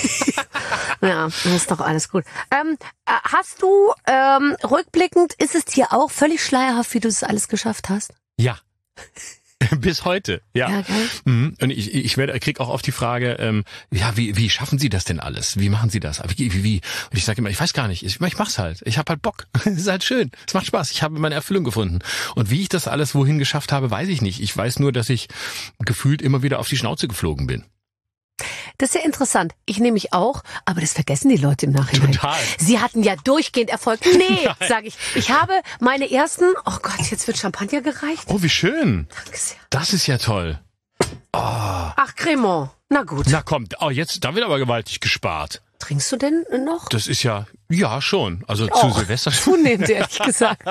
Ja, das ist doch alles gut. Ähm, hast du, ähm, rückblickend, ist es dir auch völlig schleierhaft, wie du das alles geschafft hast? Ja. Bis heute, ja. Ja, geil. Mhm. Und ich, ich werde, krieg auch oft die Frage, ähm, ja, wie, wie schaffen Sie das denn alles? Wie machen Sie das? Wie, wie, wie? Und ich sage immer, ich weiß gar nicht. Ich, ich mach's halt. Ich habe halt Bock. Es ist halt schön. Es macht Spaß. Ich habe meine Erfüllung gefunden. Und wie ich das alles wohin geschafft habe, weiß ich nicht. Ich weiß nur, dass ich gefühlt immer wieder auf die Schnauze geflogen bin. Das ist ja interessant. Ich nehme mich auch, aber das vergessen die Leute im Nachhinein. Total. Sie hatten ja durchgehend Erfolg. Nee, sage ich. Ich habe meine ersten, oh Gott, jetzt wird Champagner gereicht. Oh, wie schön. Danke sehr. Das ist ja toll. Oh. Ach, Cremant. Na gut. Na komm, oh, jetzt, da wird aber gewaltig gespart. Trinkst du denn noch? Das ist ja, ja schon. Also oh, zu Silvester. Zunehmend, ehrlich gesagt.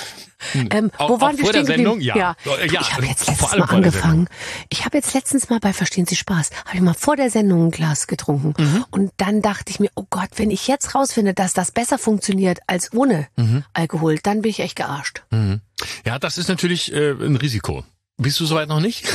Ähm, auch, wo waren auch wir vor stehen der Sendung? geblieben? Ja. ja. ja. Ich habe jetzt vor letztens allem mal angefangen. Ich habe jetzt letztens mal bei Verstehen Sie Spaß, habe ich mal vor der Sendung ein Glas getrunken. Mhm. Und dann dachte ich mir, oh Gott, wenn ich jetzt rausfinde, dass das besser funktioniert als ohne mhm. Alkohol, dann bin ich echt gearscht. Mhm. Ja, das ist natürlich äh, ein Risiko. Bist du soweit noch nicht?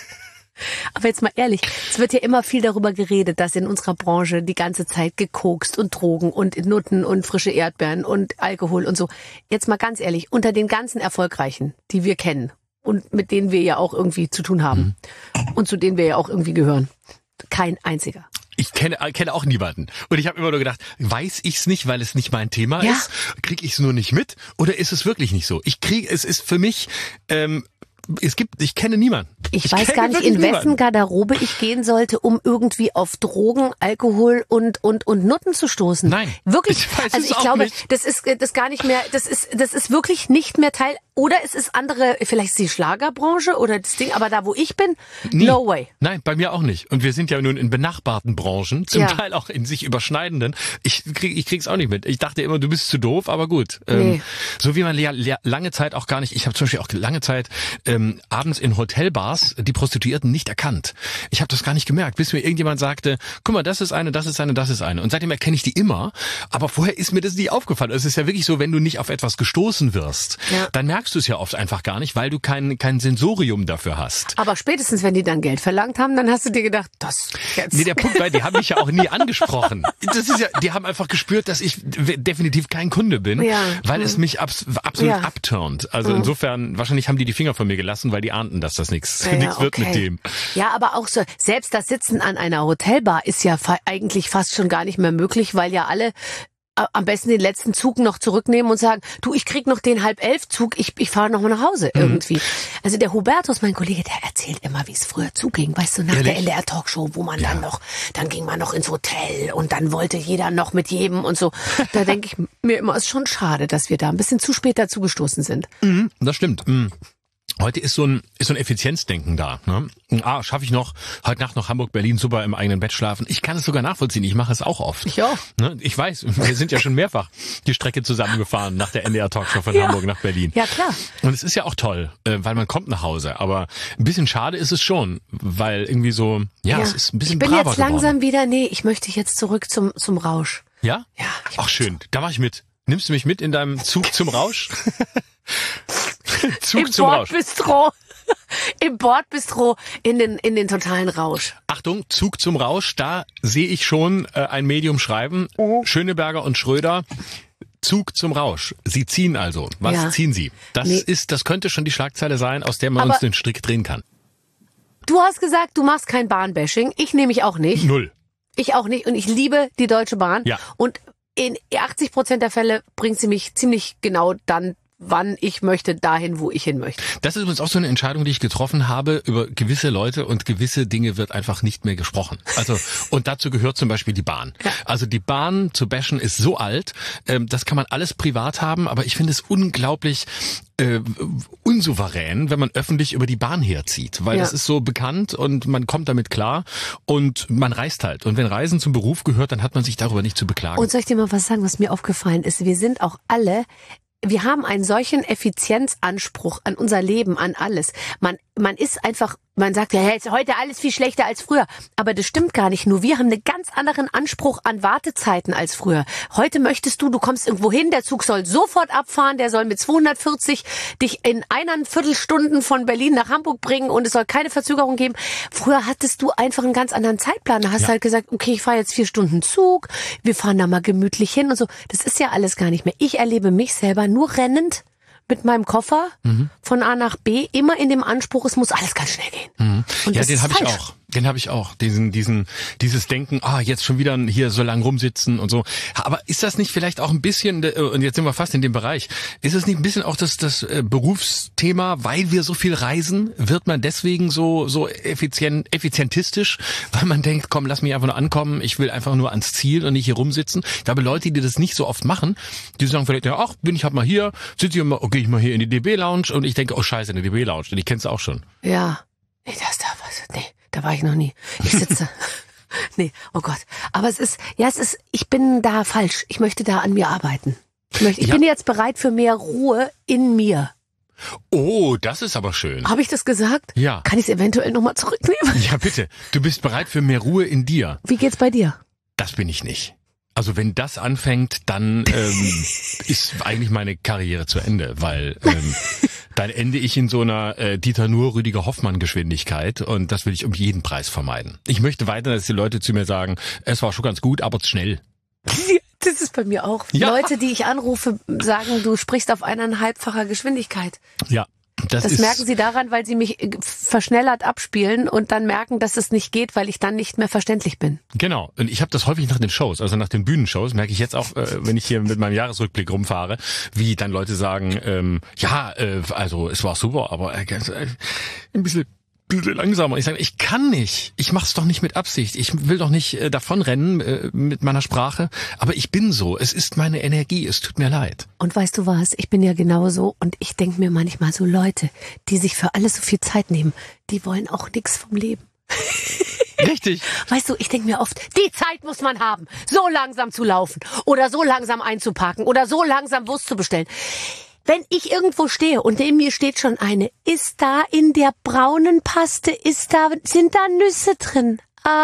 Aber jetzt mal ehrlich, es wird ja immer viel darüber geredet, dass in unserer Branche die ganze Zeit gekokst und Drogen und Nutten und frische Erdbeeren und Alkohol und so. Jetzt mal ganz ehrlich, unter den ganzen Erfolgreichen, die wir kennen und mit denen wir ja auch irgendwie zu tun haben mhm. und zu denen wir ja auch irgendwie gehören, kein einziger. Ich kenne, kenne auch niemanden. Und ich habe immer nur gedacht, weiß ich's nicht, weil es nicht mein Thema ja. ist? Krieg ich's nur nicht mit? Oder ist es wirklich nicht so? Ich krieg, es ist für mich, ähm, es gibt, ich kenne niemanden. Ich, ich weiß gar nicht, in niemanden. wessen Garderobe ich gehen sollte, um irgendwie auf Drogen, Alkohol und und und Nutten zu stoßen. Nein, wirklich. Ich weiß also es ich auch glaube, nicht. das ist das gar nicht mehr. Das ist das ist wirklich nicht mehr Teil. Oder es ist andere, vielleicht ist die Schlagerbranche oder das Ding. Aber da, wo ich bin, Nie. no way. Nein, bei mir auch nicht. Und wir sind ja nun in benachbarten Branchen, zum ja. Teil auch in sich überschneidenden. Ich krieg, ich krieg's auch nicht mit. Ich dachte immer, du bist zu doof, aber gut. Nee. Ähm, so wie man ja, ja, lange Zeit auch gar nicht. Ich habe zum Beispiel auch lange Zeit ähm, abends in Hotelbars die Prostituierten nicht erkannt. Ich habe das gar nicht gemerkt, bis mir irgendjemand sagte, guck mal, das ist eine, das ist eine, das ist eine. Und seitdem erkenne ich die immer. Aber vorher ist mir das nie aufgefallen. Es ist ja wirklich so, wenn du nicht auf etwas gestoßen wirst, ja. dann merkst du es ja oft einfach gar nicht, weil du kein kein Sensorium dafür hast. Aber spätestens, wenn die dann Geld verlangt haben, dann hast du dir gedacht, das jetzt. Nee, der Punkt war, die haben mich ja auch nie angesprochen. Das ist ja, die haben einfach gespürt, dass ich definitiv kein Kunde bin, ja. weil es mich abs- absolut ja. abturnt. Also mhm. insofern, wahrscheinlich haben die die Finger von mir gelassen, weil die ahnten, dass das nichts ja, nichts okay. wird mit dem. Ja, aber auch so, selbst das Sitzen an einer Hotelbar ist ja fa- eigentlich fast schon gar nicht mehr möglich, weil ja alle am besten den letzten Zug noch zurücknehmen und sagen, du, ich krieg noch den halb elf Zug, ich, ich fahre noch mal nach Hause mhm. irgendwie. Also der Hubertus, mein Kollege, der erzählt immer, wie es früher zuging, weißt du, nach Ehrlich? der N D R-Talkshow, wo man ja. dann noch, dann ging man noch ins Hotel und dann wollte jeder noch mit jedem und so. Da denke ich mir immer, es ist schon schade, dass wir da ein bisschen zu spät dazu gestoßen sind. Mhm, das stimmt. Mhm. Heute ist so ein ist so ein Effizienzdenken da. Ne? Ah, schaffe ich noch heute Nacht noch Hamburg, Berlin, super im eigenen Bett schlafen. Ich kann es sogar nachvollziehen. Ich mache es auch oft. Ich auch. Ne? Ich weiß, wir sind ja schon mehrfach die Strecke zusammengefahren nach der N D R-Talkshow von Ja. Hamburg nach Berlin. Ja, klar. Und es ist ja auch toll, äh, weil man kommt nach Hause. Aber ein bisschen schade ist es schon, weil irgendwie so, ja, es ist ein bisschen Ich bin braver jetzt langsam geworden. wieder, nee, ich möchte jetzt zurück zum, zum Rausch. Ja? Ja. ich Ach schön, da mach ich mit. Nimmst du mich mit in deinem Zug zum Rausch? Zug Im zum Rausch. Bordbistro. Im Bordbistro in den, in den totalen Rausch. Achtung, Zug zum Rausch, da sehe ich schon äh, ein Medium schreiben. Schöneberger und Schröder. Zug zum Rausch. Sie ziehen also. Was Ja. ziehen Sie? Das Nee. ist, das könnte schon die Schlagzeile sein, aus der man Aber- uns den Strick drehen kann. Du hast gesagt, du machst kein Bahnbashing. Ich nehme mich auch nicht. Null. Ich auch nicht. Und ich liebe die Deutsche Bahn. Ja. Und in achtzig Prozent der Fälle bringt sie mich ziemlich genau dann, wann ich möchte, dahin, wo ich hin möchte. Das ist übrigens auch so eine Entscheidung, die ich getroffen habe. Über gewisse Leute und gewisse Dinge wird einfach nicht mehr gesprochen. Also, und dazu gehört zum Beispiel die Bahn. Also die Bahn zu bashen ist so alt, ähm, das kann man alles privat haben, aber ich finde es unglaublich äh, unsouverän, wenn man öffentlich über die Bahn herzieht, weil Ja. das ist so bekannt und man kommt damit klar und man reist halt. Und wenn Reisen zum Beruf gehört, dann hat man sich darüber nicht zu beklagen. Und soll ich dir mal was sagen, was mir aufgefallen ist? Wir sind auch alle, wir haben einen solchen Effizienzanspruch an unser Leben, an alles. Man, man ist einfach, man sagt ja, hey, ist heute alles viel schlechter als früher. Aber das stimmt gar nicht. Nur wir haben einen ganz anderen Anspruch an Wartezeiten als früher. Heute möchtest du, du kommst irgendwo hin, der Zug soll sofort abfahren, der soll mit zweihundertvierzig dich in einer Viertelstunde von Berlin nach Hamburg bringen und es soll keine Verzögerung geben. Früher hattest du einfach einen ganz anderen Zeitplan. Da hast du halt gesagt, okay, ich fahre jetzt vier Stunden Zug, wir fahren da mal gemütlich hin und so. Das ist ja alles gar nicht mehr. Ich erlebe mich selber nur rennend mit meinem Koffer von A nach B, immer in dem Anspruch, es muss alles ganz schnell gehen. Und Ja, das den ist habe ich falsch. auch. Den habe ich auch. Diesen, diesen, dieses Denken, ah, jetzt schon wieder hier so lang rumsitzen und so. Aber ist das nicht vielleicht auch ein bisschen, äh, und jetzt sind wir fast in dem Bereich, ist es nicht ein bisschen auch das, das äh, Berufsthema, weil wir so viel reisen, wird man deswegen so, so effizient, effizientistisch, weil man denkt, komm, lass mich einfach nur ankommen, ich will einfach nur ans Ziel und nicht hier rumsitzen. Ich glaube, Leute, die das nicht so oft machen, die sagen vielleicht, ja, ach, bin ich halt mal hier, sitze ich mal, okay, ich mal hier in die D B-Lounge und ich denke, oh scheiße, in der D B-Lounge, denn ich kenn's auch schon. Ja. Nee, das da was. Nee, da war ich noch nie. Ich sitze. Nee, oh Gott. Aber es ist, ja, es ist, ich bin da falsch. Ich möchte da an mir arbeiten. Ich, möchte, ich Ja. bin jetzt bereit für mehr Ruhe in mir. Oh, das ist aber schön. Habe ich das gesagt? Ja. Kann ich es eventuell nochmal zurücknehmen? Ja, bitte. Du bist bereit für mehr Ruhe in dir. Wie geht's bei dir? Das bin ich nicht. Also wenn das anfängt, dann ähm, ist eigentlich meine Karriere zu Ende, weil ähm, dann ende ich in so einer äh, Dieter Nuhr, Rüdiger Hoffmann Geschwindigkeit und das will ich um jeden Preis vermeiden. Ich möchte weiter, dass die Leute zu mir sagen, es war schon ganz gut, aber zu schnell. Das ist bei mir auch. Ja. Leute, die ich anrufe, sagen, du sprichst auf eineinhalbfacher Geschwindigkeit. Ja, das, Das ist... merken sie daran, weil sie mich äh, verschnellert abspielen und dann merken, dass es nicht geht, weil ich dann nicht mehr verständlich bin. Genau. Und ich habe das häufig nach den Shows, also nach den Bühnenshows, merke ich jetzt auch, äh, wenn ich hier mit meinem Jahresrückblick rumfahre, wie dann Leute sagen, ähm, ja, äh, also es war super, aber äh, ganz, äh, ein bisschen, bisschen langsamer. Ich sage, ich kann nicht. Ich mache es doch nicht mit Absicht. Ich will doch nicht äh, davonrennen äh, mit meiner Sprache, aber ich bin so. Es ist meine Energie. Es tut mir leid. Und weißt du was, ich bin ja genauso und ich denke mir manchmal so, Leute, die sich für alles so viel Zeit nehmen, die wollen auch nichts vom Leben. Richtig. Weißt du, ich denke mir oft, die Zeit muss man haben, so langsam zu laufen oder so langsam einzupacken oder so langsam Wurst zu bestellen. Wenn ich irgendwo stehe und neben mir steht schon eine, ist da in der braunen Paste, ist da, sind da Nüsse drin?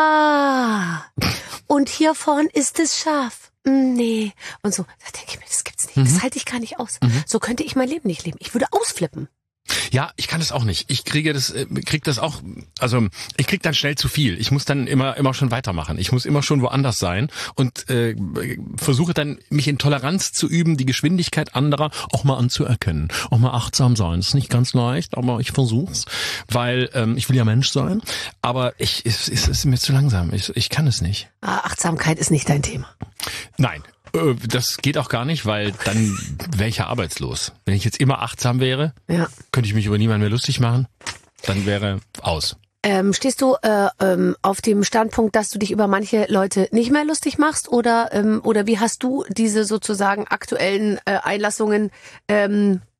Ah. Und hier vorn ist es scharf. Mm, Nee. Und so, da denke ich mir, das gibt's nicht. Das halte ich gar nicht aus. So könnte ich mein Leben nicht leben. Ich würde ausflippen. Ja, ich kann das auch nicht. Ich kriege das, äh, krieg das auch, also ich krieg dann schnell zu viel. Ich muss dann immer, immer schon weitermachen. Ich muss immer schon woanders sein und äh, versuche dann, mich in Toleranz zu üben, die Geschwindigkeit anderer auch mal anzuerkennen, auch mal achtsam sein. Das ist nicht ganz leicht, aber ich versuch's, weil ähm, ich will ja Mensch sein. Aber ich, es, es ist mir zu langsam. Ich, ich kann es nicht. Ah, Achtsamkeit ist nicht dein Thema. Nein. Äh, Das geht auch gar nicht, weil dann wäre ich ja arbeitslos. Wenn ich jetzt immer achtsam wäre, Ja. könnte ich mich über niemanden mehr lustig machen, dann wäre aus. Ähm, stehst du äh, ähm, auf dem Standpunkt, dass du dich über manche Leute nicht mehr lustig machst oder ähm, oder wie hast du diese sozusagen aktuellen äh, Einlassungen ähm,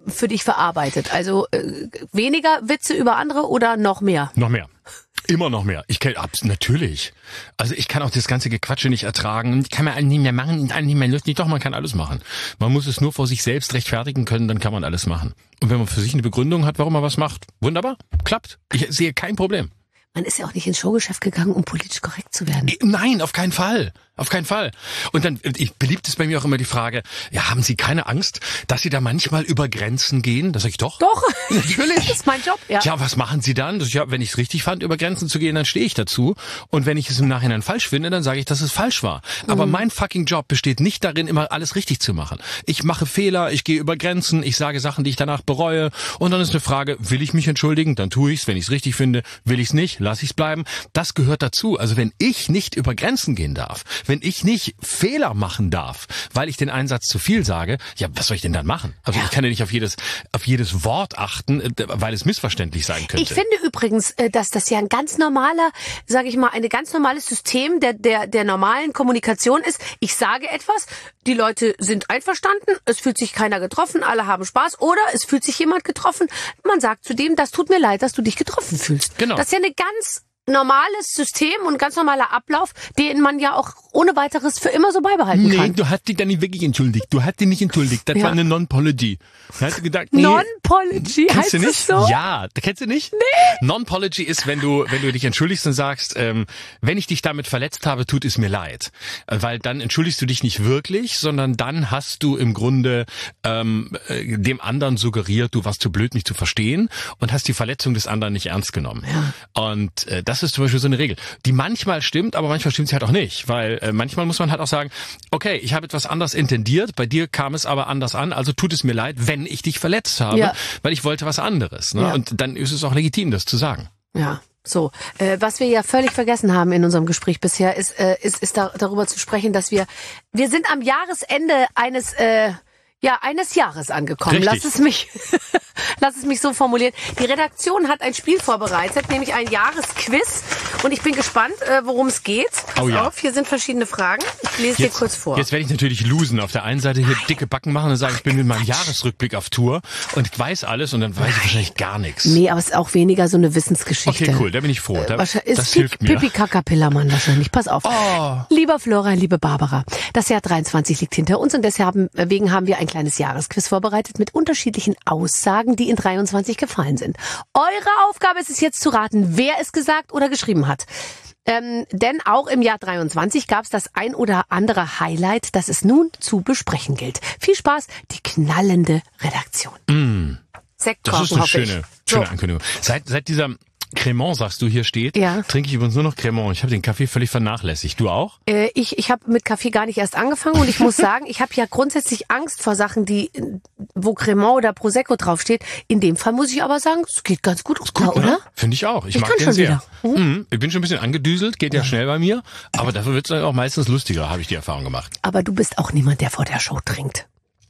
für dich verarbeitet? Also äh, weniger Witze über andere oder noch mehr? Noch mehr. Immer noch mehr. Ich kann, natürlich. Also ich kann auch das ganze Gequatsche nicht ertragen. Ich kann mir einen nicht mehr machen, einen nicht mehr lustig. Doch, man kann alles machen. Man muss es nur vor sich selbst rechtfertigen können, dann kann man alles machen. Und wenn man für sich eine Begründung hat, warum man was macht, wunderbar, klappt. Ich sehe kein Problem. Man ist ja auch nicht ins Showgeschäft gegangen, um politisch korrekt zu werden. Nein, auf keinen Fall. Auf keinen Fall. Und dann, ich, beliebt ist bei mir auch immer die Frage, ja, haben Sie keine Angst, dass Sie da manchmal über Grenzen gehen? Da sag ich doch. Doch. Natürlich. Das ist mein Job, ja. Ja, was machen Sie dann? Das, ja, wenn ich es richtig fand, über Grenzen zu gehen, dann stehe ich dazu. Und wenn ich es im Nachhinein falsch finde, dann sage ich, dass es falsch war. Aber mhm. mein fucking Job besteht nicht darin, immer alles richtig zu machen. Ich mache Fehler, ich gehe über Grenzen, ich sage Sachen, die ich danach bereue. Und dann ist eine Frage, will ich mich entschuldigen? Dann tue ich's. Wenn ich es richtig finde, will ich es nicht, lass ich es bleiben. Das gehört dazu. Also wenn ich nicht über Grenzen gehen darf, wenn ich nicht Fehler machen darf, weil ich den Einsatz zu viel sage, ja, was soll ich denn dann machen? Also ja. ich kann ja nicht auf jedes auf jedes Wort achten, weil es missverständlich sein könnte. Ich finde übrigens, dass das ja ein ganz normaler, sage ich mal, ein ganz normales System der der der normalen Kommunikation ist. Ich sage etwas, die Leute sind einverstanden, es fühlt sich keiner getroffen, alle haben Spaß, oder es fühlt sich jemand getroffen. Man sagt zu dem, das tut mir leid, dass du dich getroffen fühlst. Genau. Das ist ja eine ganz normales System und ganz normaler Ablauf, den man ja auch ohne weiteres für immer so beibehalten nee, kann. Nee, du hast dich da nicht wirklich entschuldigt. Du hast dich nicht entschuldigt. Das ja. war eine Non-Pology. Hast du gedacht, nee, Non-Pology heißt du nicht? Das so? Ja, kennst du nicht? Nee. Non-Pology ist, wenn du wenn du dich entschuldigst und sagst, ähm, wenn ich dich damit verletzt habe, tut es mir leid. Weil dann entschuldigst du dich nicht wirklich, sondern dann hast du im Grunde ähm, dem anderen suggeriert, du warst zu blöd, mich zu verstehen und hast die Verletzung des anderen nicht ernst genommen. Ja. Und äh, das ist zum Beispiel so eine Regel, die manchmal stimmt, aber manchmal stimmt sie halt auch nicht. Weil äh, manchmal muss man halt auch sagen, okay, ich habe etwas anders intendiert, bei dir kam es aber anders an, also tut es mir leid, wenn ich dich verletzt habe, ja. weil ich wollte was anderes. Ne? Ja. Und dann ist es auch legitim, das zu sagen. Ja. So, äh, was wir ja völlig vergessen haben in unserem Gespräch bisher, ist, äh, ist, ist da, darüber zu sprechen, dass wir, wir sind am Jahresende eines, äh, ja, eines Jahres angekommen. Richtig. Lass es mich, lass es mich so formulieren. Die Redaktion hat ein Spiel vorbereitet, nämlich ein Jahresquiz. Und ich bin gespannt, äh, worum es geht. Pass oh ja. auf, hier sind verschiedene Fragen. Ich lese jetzt, dir kurz vor. Jetzt werde ich natürlich losen. Auf der einen Seite hier dicke Backen machen und sagen, ich bin mit meinem Jahresrückblick auf Tour und ich weiß alles und dann weiß ich wahrscheinlich gar nichts. Nee, aber es ist auch weniger so eine Wissensgeschichte. Okay, cool, da bin ich froh. Da, ist das hilft mir. Pipi Kaka-Pillermann wahrscheinlich. Pass auf. Oh. Lieber Florian, liebe Barbara, das Jahr dreiundzwanzig liegt hinter uns und deswegen haben wir ein kleines Jahresquiz vorbereitet mit unterschiedlichen Aussagen, die in dreiundzwanzig gefallen sind. Eure Aufgabe ist es jetzt zu raten, wer es gesagt oder geschrieben hat. Ähm, denn auch im Jahr dreiundzwanzig gab es das ein oder andere Highlight, das es nun zu besprechen gilt. Viel Spaß, die knallende Redaktion. Mm. Sektkorken, das ist eine schöne, schöne so. Ankündigung. Seit, seit dieser Cremant, sagst du, hier steht, ja. trinke ich übrigens nur noch Cremant. Ich habe den Kaffee völlig vernachlässigt. Du auch? Äh, ich ich habe mit Kaffee gar nicht erst angefangen und ich muss sagen, ich habe ja grundsätzlich Angst vor Sachen, die wo Cremant oder Prosecco draufsteht. In dem Fall muss ich aber sagen, es geht ganz gut, ist gut, oder? oder? Finde ich auch. Ich, ich mag kann den schon sehr. Wieder. Mhm. Mhm. Ich bin schon ein bisschen angedüselt, geht ja, ja schnell bei mir, aber dafür wird es dann auch meistens lustiger, habe ich die Erfahrung gemacht. Aber du bist auch niemand, der vor der Show trinkt.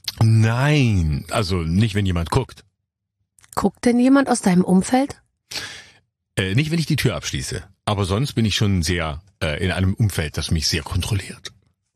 Nein, also nicht, wenn jemand guckt. Guckt denn jemand aus deinem Umfeld? Äh, nicht, wenn ich die Tür abschließe. Aber sonst bin ich schon sehr äh, in einem Umfeld, das mich sehr kontrolliert.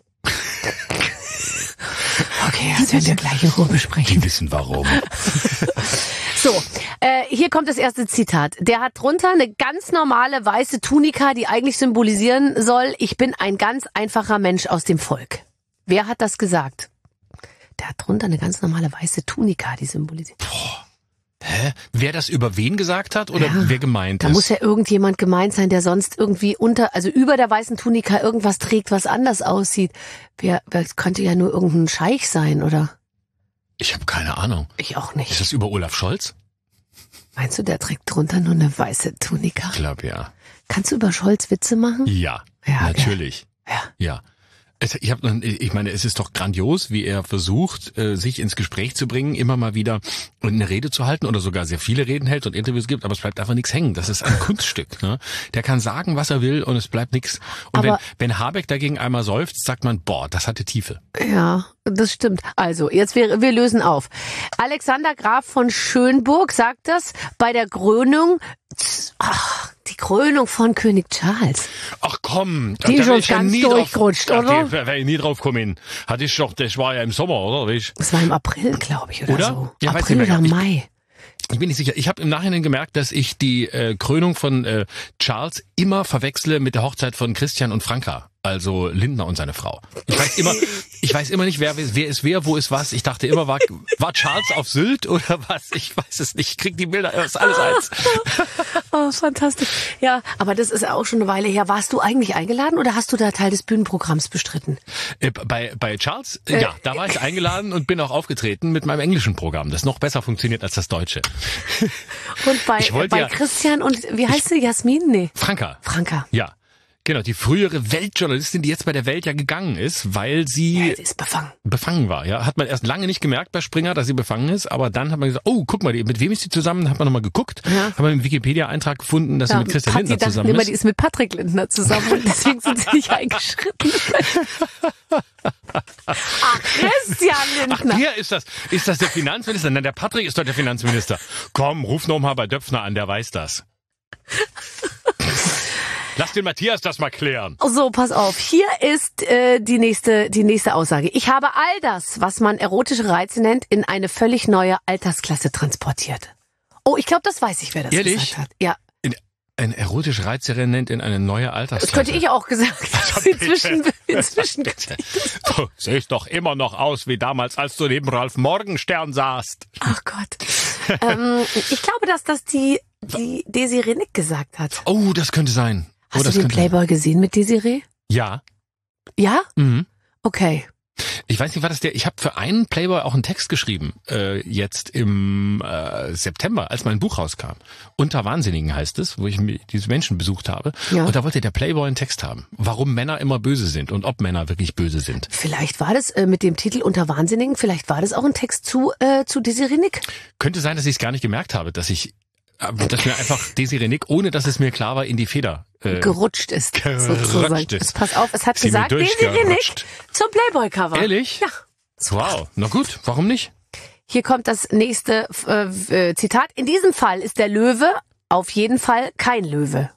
Okay, das werden wir gleich in Ruhe besprechen. Die wissen warum. So, äh, hier kommt das erste Zitat. Der hat drunter eine ganz normale weiße Tunika, die eigentlich symbolisieren soll, ich bin ein ganz einfacher Mensch aus dem Volk. Wer hat das gesagt? Der hat drunter eine ganz normale weiße Tunika, die symbolisiert. Boah. Hä? Wer das über wen gesagt hat oder ja, wer gemeint da ist? Da muss ja irgendjemand gemeint sein, der sonst irgendwie unter, also über der weißen Tunika irgendwas trägt, was anders aussieht. Wer, wer könnte ja nur irgendein Scheich sein, oder? Ich habe keine Ahnung. Ich auch nicht. Ist das über Olaf Scholz? Meinst du, der trägt drunter nur eine weiße Tunika? Ich glaube, ja. Kannst du über Scholz Witze machen? Ja, ja natürlich. Okay. Ja. Ja. Ich, hab, ich meine, es ist doch grandios, wie er versucht, sich ins Gespräch zu bringen, immer mal wieder eine Rede zu halten oder sogar sehr viele Reden hält und Interviews gibt, aber es bleibt einfach nichts hängen. Das ist ein Kunststück. Ne? Der kann sagen, was er will und es bleibt nichts. Und wenn, wenn Habeck dagegen einmal seufzt, sagt man, boah, das hatte Tiefe. Ja, das stimmt. Also, jetzt wir, wir lösen auf. Alexander Graf von Schönburg sagt das bei der Krönung, ach, die Krönung von König Charles. Ach komm. Die da ist wär uns ich ja ganz nie durchgerutscht, drauf, oder? Da wäre ich nie drauf gekommen. Hatte ich doch, das war ja im Sommer, oder? Weißt? Das war im April, glaube ich, oder, Oder? so. Ja, weiß April nicht mehr. oder Ich- Mai. Ich bin nicht sicher. Ich habe im Nachhinein gemerkt, dass ich die äh, Krönung von äh, Charles immer verwechsle mit der Hochzeit von Christian und Franka. Also Lindner und seine Frau. Ich weiß immer, ich weiß immer nicht, wer, wer ist wer, wo ist was. Ich dachte immer, war, war Charles auf Sylt oder was? Ich weiß es nicht. Ich krieg die Bilder, das ist alles eins. Oh, fantastisch. Ja, aber das ist auch schon eine Weile her. Warst du eigentlich eingeladen oder hast du da Teil des Bühnenprogramms bestritten? Äh, bei, bei Charles, äh, ja, da war ich eingeladen und bin auch aufgetreten mit meinem englischen Programm, das noch besser funktioniert als das deutsche. Und bei, Ich wollte bei ja- Christian und, wie heißt sie, Jasmin? Nee. Franka. Franka. Ja. Genau, die frühere Weltjournalistin, die jetzt bei der Welt ja gegangen ist, weil sie Ja, sie ist befangen. befangen war. Ja, hat man erst lange nicht gemerkt bei Springer, dass sie befangen ist, aber dann hat man gesagt, oh, guck mal, die- mit wem ist sie zusammen? Hat man nochmal geguckt, Ja. hat man im Wikipedia-Eintrag gefunden, dass sie mit Christian Patti Lindner dachten zusammen immer, ist. die ist mit Patrick Lindner zusammen und deswegen sind sie nicht eingeschritten. Ach, Christian Ach, Lindner. der ist das. Ist das der Finanzminister? Nein, der Patrick ist doch der Finanzminister. Komm, ruf noch mal bei Döpfner an, der weiß das. Lass den Matthias das mal klären. So, pass auf. Hier ist äh, die nächste die nächste Aussage. Ich habe all das, was man erotische Reize nennt, in eine völlig neue Altersklasse transportiert. Oh, ich glaube, das weiß ich, wer das Ehrlich? gesagt hat. Ja, In, ein erotisch Reizerin nennt in eine neue das Altersklasse. könnte ich auch gesagt haben. Inzwischen, inzwischen. Du siehst doch immer noch aus wie damals, als du neben Ralf Morgenstern saßt. Ach Gott. ähm, ich glaube, dass das die, die Desiree Nick gesagt hat. Oh, das könnte sein. Oh, Hast das du den könnte sein. Playboy gesehen mit Desiree? Ja. Ja? Mhm. Okay. Ich weiß nicht, war das der? Ich habe für einen Playboy auch einen Text geschrieben, äh, jetzt im äh, September, als mein Buch rauskam. Unter Wahnsinnigen heißt es, wo ich mi- diese Menschen besucht habe. Ja. Und da wollte der Playboy einen Text haben, warum Männer immer böse sind und ob Männer wirklich böse sind. Vielleicht war das äh, mit dem Titel Unter Wahnsinnigen, vielleicht war das auch ein Text zu, äh, zu Desiree Nick. Könnte sein, dass ich es gar nicht gemerkt habe, dass ich, äh, dass mir einfach Desiree Nick, ohne dass es mir klar war, in die Feder äh, Gerutscht ist, gerutscht sozusagen. ist. Jetzt pass auf, es hat Sie mir gesagt, Desiree Nick durchgerutscht. zum Playboy-Cover. Ehrlich? Ja. Wow, na gut, warum nicht? Hier kommt das nächste äh, äh, Zitat. In diesem Fall ist der Löwe auf jeden Fall kein Löwe.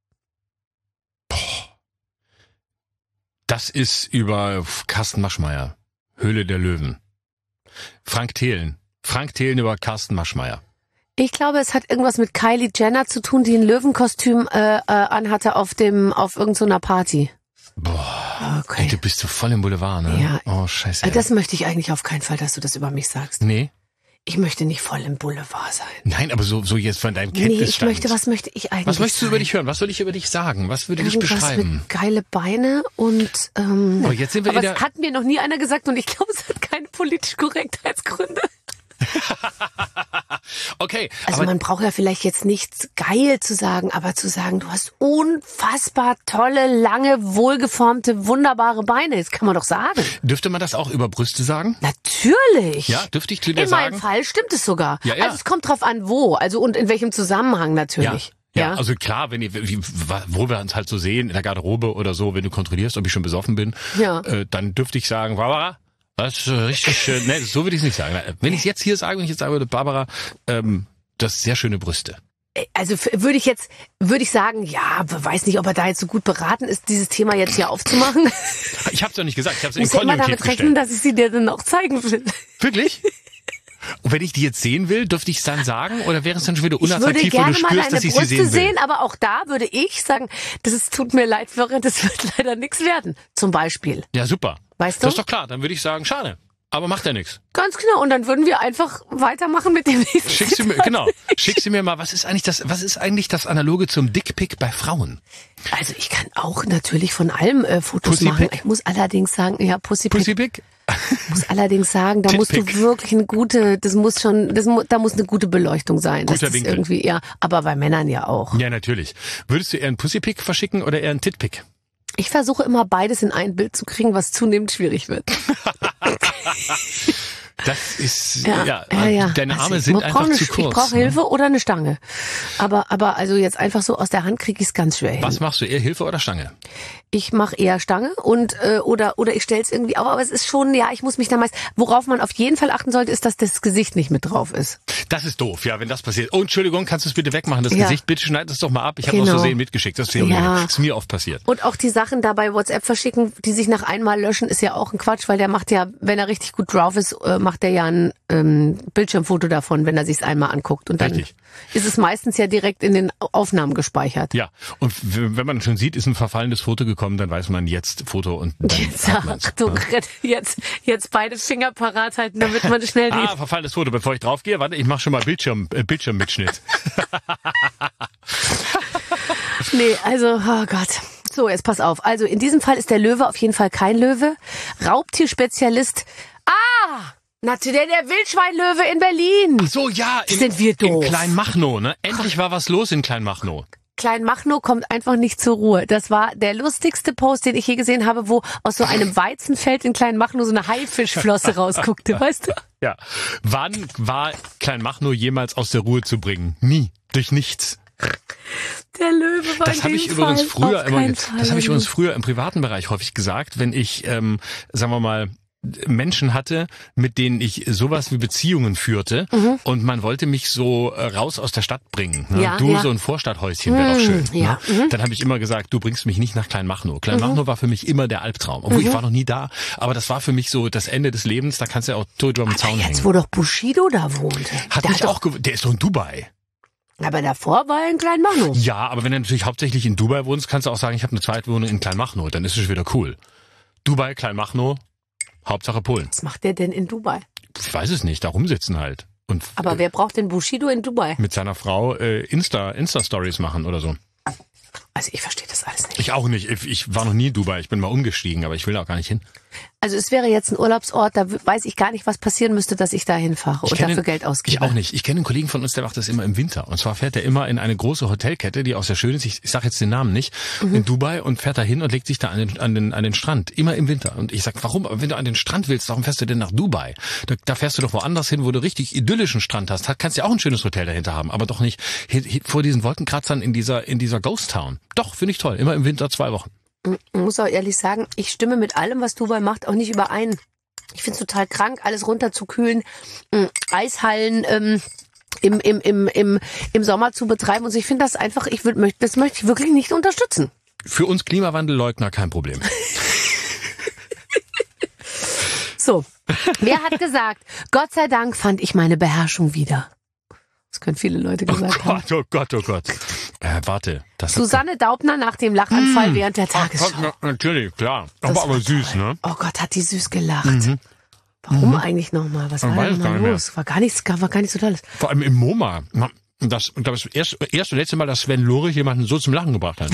Das ist über Carsten Maschmeyer, Höhle der Löwen. Frank Thelen. Frank Thelen über Carsten Maschmeyer. Ich glaube, es hat irgendwas mit Kylie Jenner zu tun, die ein Löwenkostüm äh, äh, anhatte auf dem auf irgendeiner Party. Boah, Okay. ey, du bist so voll im Boulevard, ne? Ja. Oh, scheiße. Äh, Das möchte ich eigentlich auf keinen Fall, dass du das über mich sagst. nee. Ich möchte nicht voll im Boulevard sein. Nein, aber so, so jetzt von deinem Nee, ich Kenntnisstand. möchte, was möchte ich eigentlich Was möchtest du über sein? dich hören? Was soll ich über dich sagen? Was würde dich Irgendwas beschreiben? mit geile Beine und ähm, Oh, jetzt sind wir aber in der- es hat mir noch nie einer gesagt und ich glaube, es hat keine politisch Korrektheitsgründe. Okay, Also aber man braucht ja vielleicht jetzt nichts geil zu sagen, aber zu sagen, du hast unfassbar tolle, lange, wohlgeformte, wunderbare Beine. Das kann man doch sagen. dürfte man das auch über Brüste sagen? Natürlich. Ja, dürfte ich zu dir In sagen? meinem Fall stimmt es sogar. Ja, ja. Also es kommt drauf an, wo, also und in welchem Zusammenhang natürlich. Ja, ja, also klar, wenn ihr, wie, wo wir uns halt so sehen, in der Garderobe oder so, wenn du kontrollierst, ob ich schon besoffen bin, Ja. äh, dann dürfte ich sagen, Barbara, das ist äh, richtig schön. Nee, so würde ich es nicht sagen. Wenn ich es jetzt hier sage, wenn ich jetzt sagen würde, Barbara, ähm, das sind sehr schöne Brüste. Also f- würde ich jetzt, würde ich sagen, ja, weiß nicht, ob er da jetzt so gut beraten ist, dieses Thema jetzt hier aufzumachen. Ich habe es doch nicht gesagt, ich habe es Ich in muss ja immer Konjunktiv damit rechnen, gestellt. dass ich sie dir dann auch zeigen will. Wirklich? Und wenn ich die jetzt sehen will, dürfte ich es dann sagen? Oder wäre es dann schon wieder Ich würde unattraktiv, weil gerne du mal spürst, deine dass ich sie Brüste sehen will? sehen, aber auch da würde ich sagen, das ist, tut mir leid, Florian, das wird leider nichts werden. Zum Beispiel. Ja, super. Weißt du? Das ist doch klar, dann würde ich sagen, schade. Aber macht ja nichts. Ganz genau. Und dann würden wir einfach weitermachen mit dem nächsten. Schick sie mir, genau. Schick sie mir mal, was ist eigentlich das, was ist eigentlich das Analoge zum Dickpick bei Frauen? Also ich kann auch natürlich von allem äh, Fotos Pussypick? machen. Ich muss allerdings sagen, ja, Pussypick. Pussypick? Ich muss allerdings sagen, da musst du Titpick. wirklich eine gute, das muss schon, das, mu- da muss eine gute Beleuchtung sein. Das Guter ist Winkel. irgendwie, ja, aber bei Männern ja auch. Ja, natürlich. Würdest du eher einen Pussypick verschicken oder eher einen Titpick? Ich versuche immer beides in ein Bild zu kriegen, was zunehmend schwierig wird. Das ist, ja, Ja, ja, ja. deine Also Arme ich sind brauche einfach eine, zu Ich kurz. brauche ne? Hilfe oder eine Stange. Aber, aber also jetzt einfach so aus der Hand kriege ich es ganz schwer hin. Was machst du, eher Hilfe oder Stange? Ich mache eher Stange und äh, oder oder ich stelle es irgendwie auf, aber es ist schon, ja, ich muss mich da meist, worauf man auf jeden Fall achten sollte, ist, dass das Gesicht nicht mit drauf ist. Das ist doof, ja, wenn das passiert. Oh, Entschuldigung, kannst du es bitte wegmachen, das Ja. Gesicht, bitte schneid es doch mal ab. Ich habe Genau. aus Versehen mitgeschickt, das ist, ja. Ja. das ist mir oft passiert. Und auch die Sachen da bei WhatsApp verschicken, die sich nach einmal löschen, ist ja auch ein Quatsch, weil der macht ja, wenn er richtig gut drauf ist, äh, macht er ja ein ähm, Bildschirmfoto davon, wenn er sich's einmal anguckt. Und dann Richtig. ist es meistens ja direkt in den Aufnahmen gespeichert. Ja, und w- wenn man schon sieht, ist ein verfallendes Foto gekommen, dann weiß man jetzt Foto und dann Jetzt, hat man's. Achtung, jetzt, jetzt beide Finger parat halten, damit man schnell die... Ah, verfallendes Foto, bevor ich draufgehe. Warte, ich mache schon mal Bildschirm, äh, Bildschirmmitschnitt. Nee, also, oh Gott. So, jetzt pass auf. Also in diesem Fall ist der Löwe auf jeden Fall kein Löwe. Raubtierspezialist. Ah! Natürlich der Wildschweinlöwe in Berlin. So, ja, in, Sind wir doof. in Kleinmachnow, ne? Endlich war was los in Kleinmachnow. Kleinmachnow kommt einfach nicht zur Ruhe. Das war der lustigste Post, den ich je gesehen habe, wo aus so einem Weizenfeld in Kleinmachnow so eine Haifischflosse rausguckte, weißt du? Ja. Wann war Kleinmachnow jemals aus der Ruhe zu bringen? Nie. Durch nichts. Der Löwe war Das in habe dem ich übrigens Fall früher auf immer, keinen das Fall habe ich ein übrigens früher im privaten Bereich häufig gesagt, wenn ich, ähm, sagen wir mal, Menschen hatte, mit denen ich sowas wie Beziehungen führte Mhm. und man wollte mich so äh, raus aus der Stadt bringen. Ne? Ja, du, ja. so ein Vorstadthäuschen wäre doch schön. ja, Ne? Dann habe ich immer gesagt, du bringst mich nicht nach Kleinmachnow. Kleinmachnow war für mich immer der Albtraum. Obwohl, ich war noch nie da, aber das war für mich so das Ende des Lebens, da kannst du ja auch tot über dem Zaun Jetzt, hängen. wo doch Bushido da wohnte. Hat der mich auch, gew- der ist doch in Dubai. Aber davor war er in Kleinmachnow. Ja, aber wenn du natürlich hauptsächlich in Dubai wohnst, kannst du auch sagen, ich habe eine Zweitwohnung in Kleinmachnow, dann ist es wieder cool. Dubai, Kleinmachnow, Hauptsache Polen. Was macht der denn in Dubai? Ich weiß es nicht, da rumsitzen halt. Und Aber äh, wer braucht denn Bushido in Dubai? mit seiner Frau äh, Insta, Insta-Stories machen oder so. Also ich verstehe das alles nicht. Ich auch nicht. Ich, ich war noch nie in Dubai, ich bin mal umgestiegen, aber ich will da auch gar nicht hin. Also es wäre jetzt ein Urlaubsort, da w- weiß ich gar nicht, was passieren müsste, dass ich da hinfahre und kenne- dafür Geld ausgebe. Ich auch nicht. Ich kenne einen Kollegen von uns, der macht das immer im Winter. Und zwar fährt er immer in eine große Hotelkette, die auch sehr schön ist. Ich, ich sage jetzt den Namen nicht. Mhm. In Dubai und fährt da hin und legt sich da an den, an den, an den Strand. Immer im Winter. Und ich sag, warum? Aber wenn du an den Strand willst, warum fährst du denn nach Dubai? Da, da fährst du doch woanders hin, wo du richtig idyllischen Strand hast. Hat, kannst ja auch ein schönes Hotel dahinter haben, aber doch nicht hier, hier, vor diesen Wolkenkratzern in dieser, in dieser Ghost Town. Doch, finde ich toll. Immer im Winter zwei Wochen. Ich muss auch ehrlich sagen, ich stimme mit allem, was Dubai macht, auch nicht überein. Ich finde es total krank, alles runterzukühlen, ähm, Eishallen ähm, im, im, im, im, im Sommer zu betreiben. Und ich finde das einfach, ich würd, möchte, das möchte ich wirklich nicht unterstützen. Für uns Klimawandelleugner kein Problem. So, wer hat gesagt, Gott sei Dank fand ich meine Beherrschung wieder. Das können viele Leute Oh gesagt haben. Gott, oh Gott, oh Gott. Äh, warte. Das Susanne Daubner nach dem Lachanfall Hm. während der Ach Gott, Tagesschau. na, natürlich, klar. Das Aber, aber war süß, toll. ne? Oh Gott, hat die süß gelacht. Warum eigentlich nochmal? Was Ich war weiß denn es gar mal nicht mehr. los? War gar nichts, war gar nichts so Tolles. Vor allem im MoMA. Das, das erste, erste und letzte Mal, dass Sven Lorich jemanden so zum Lachen gebracht hat.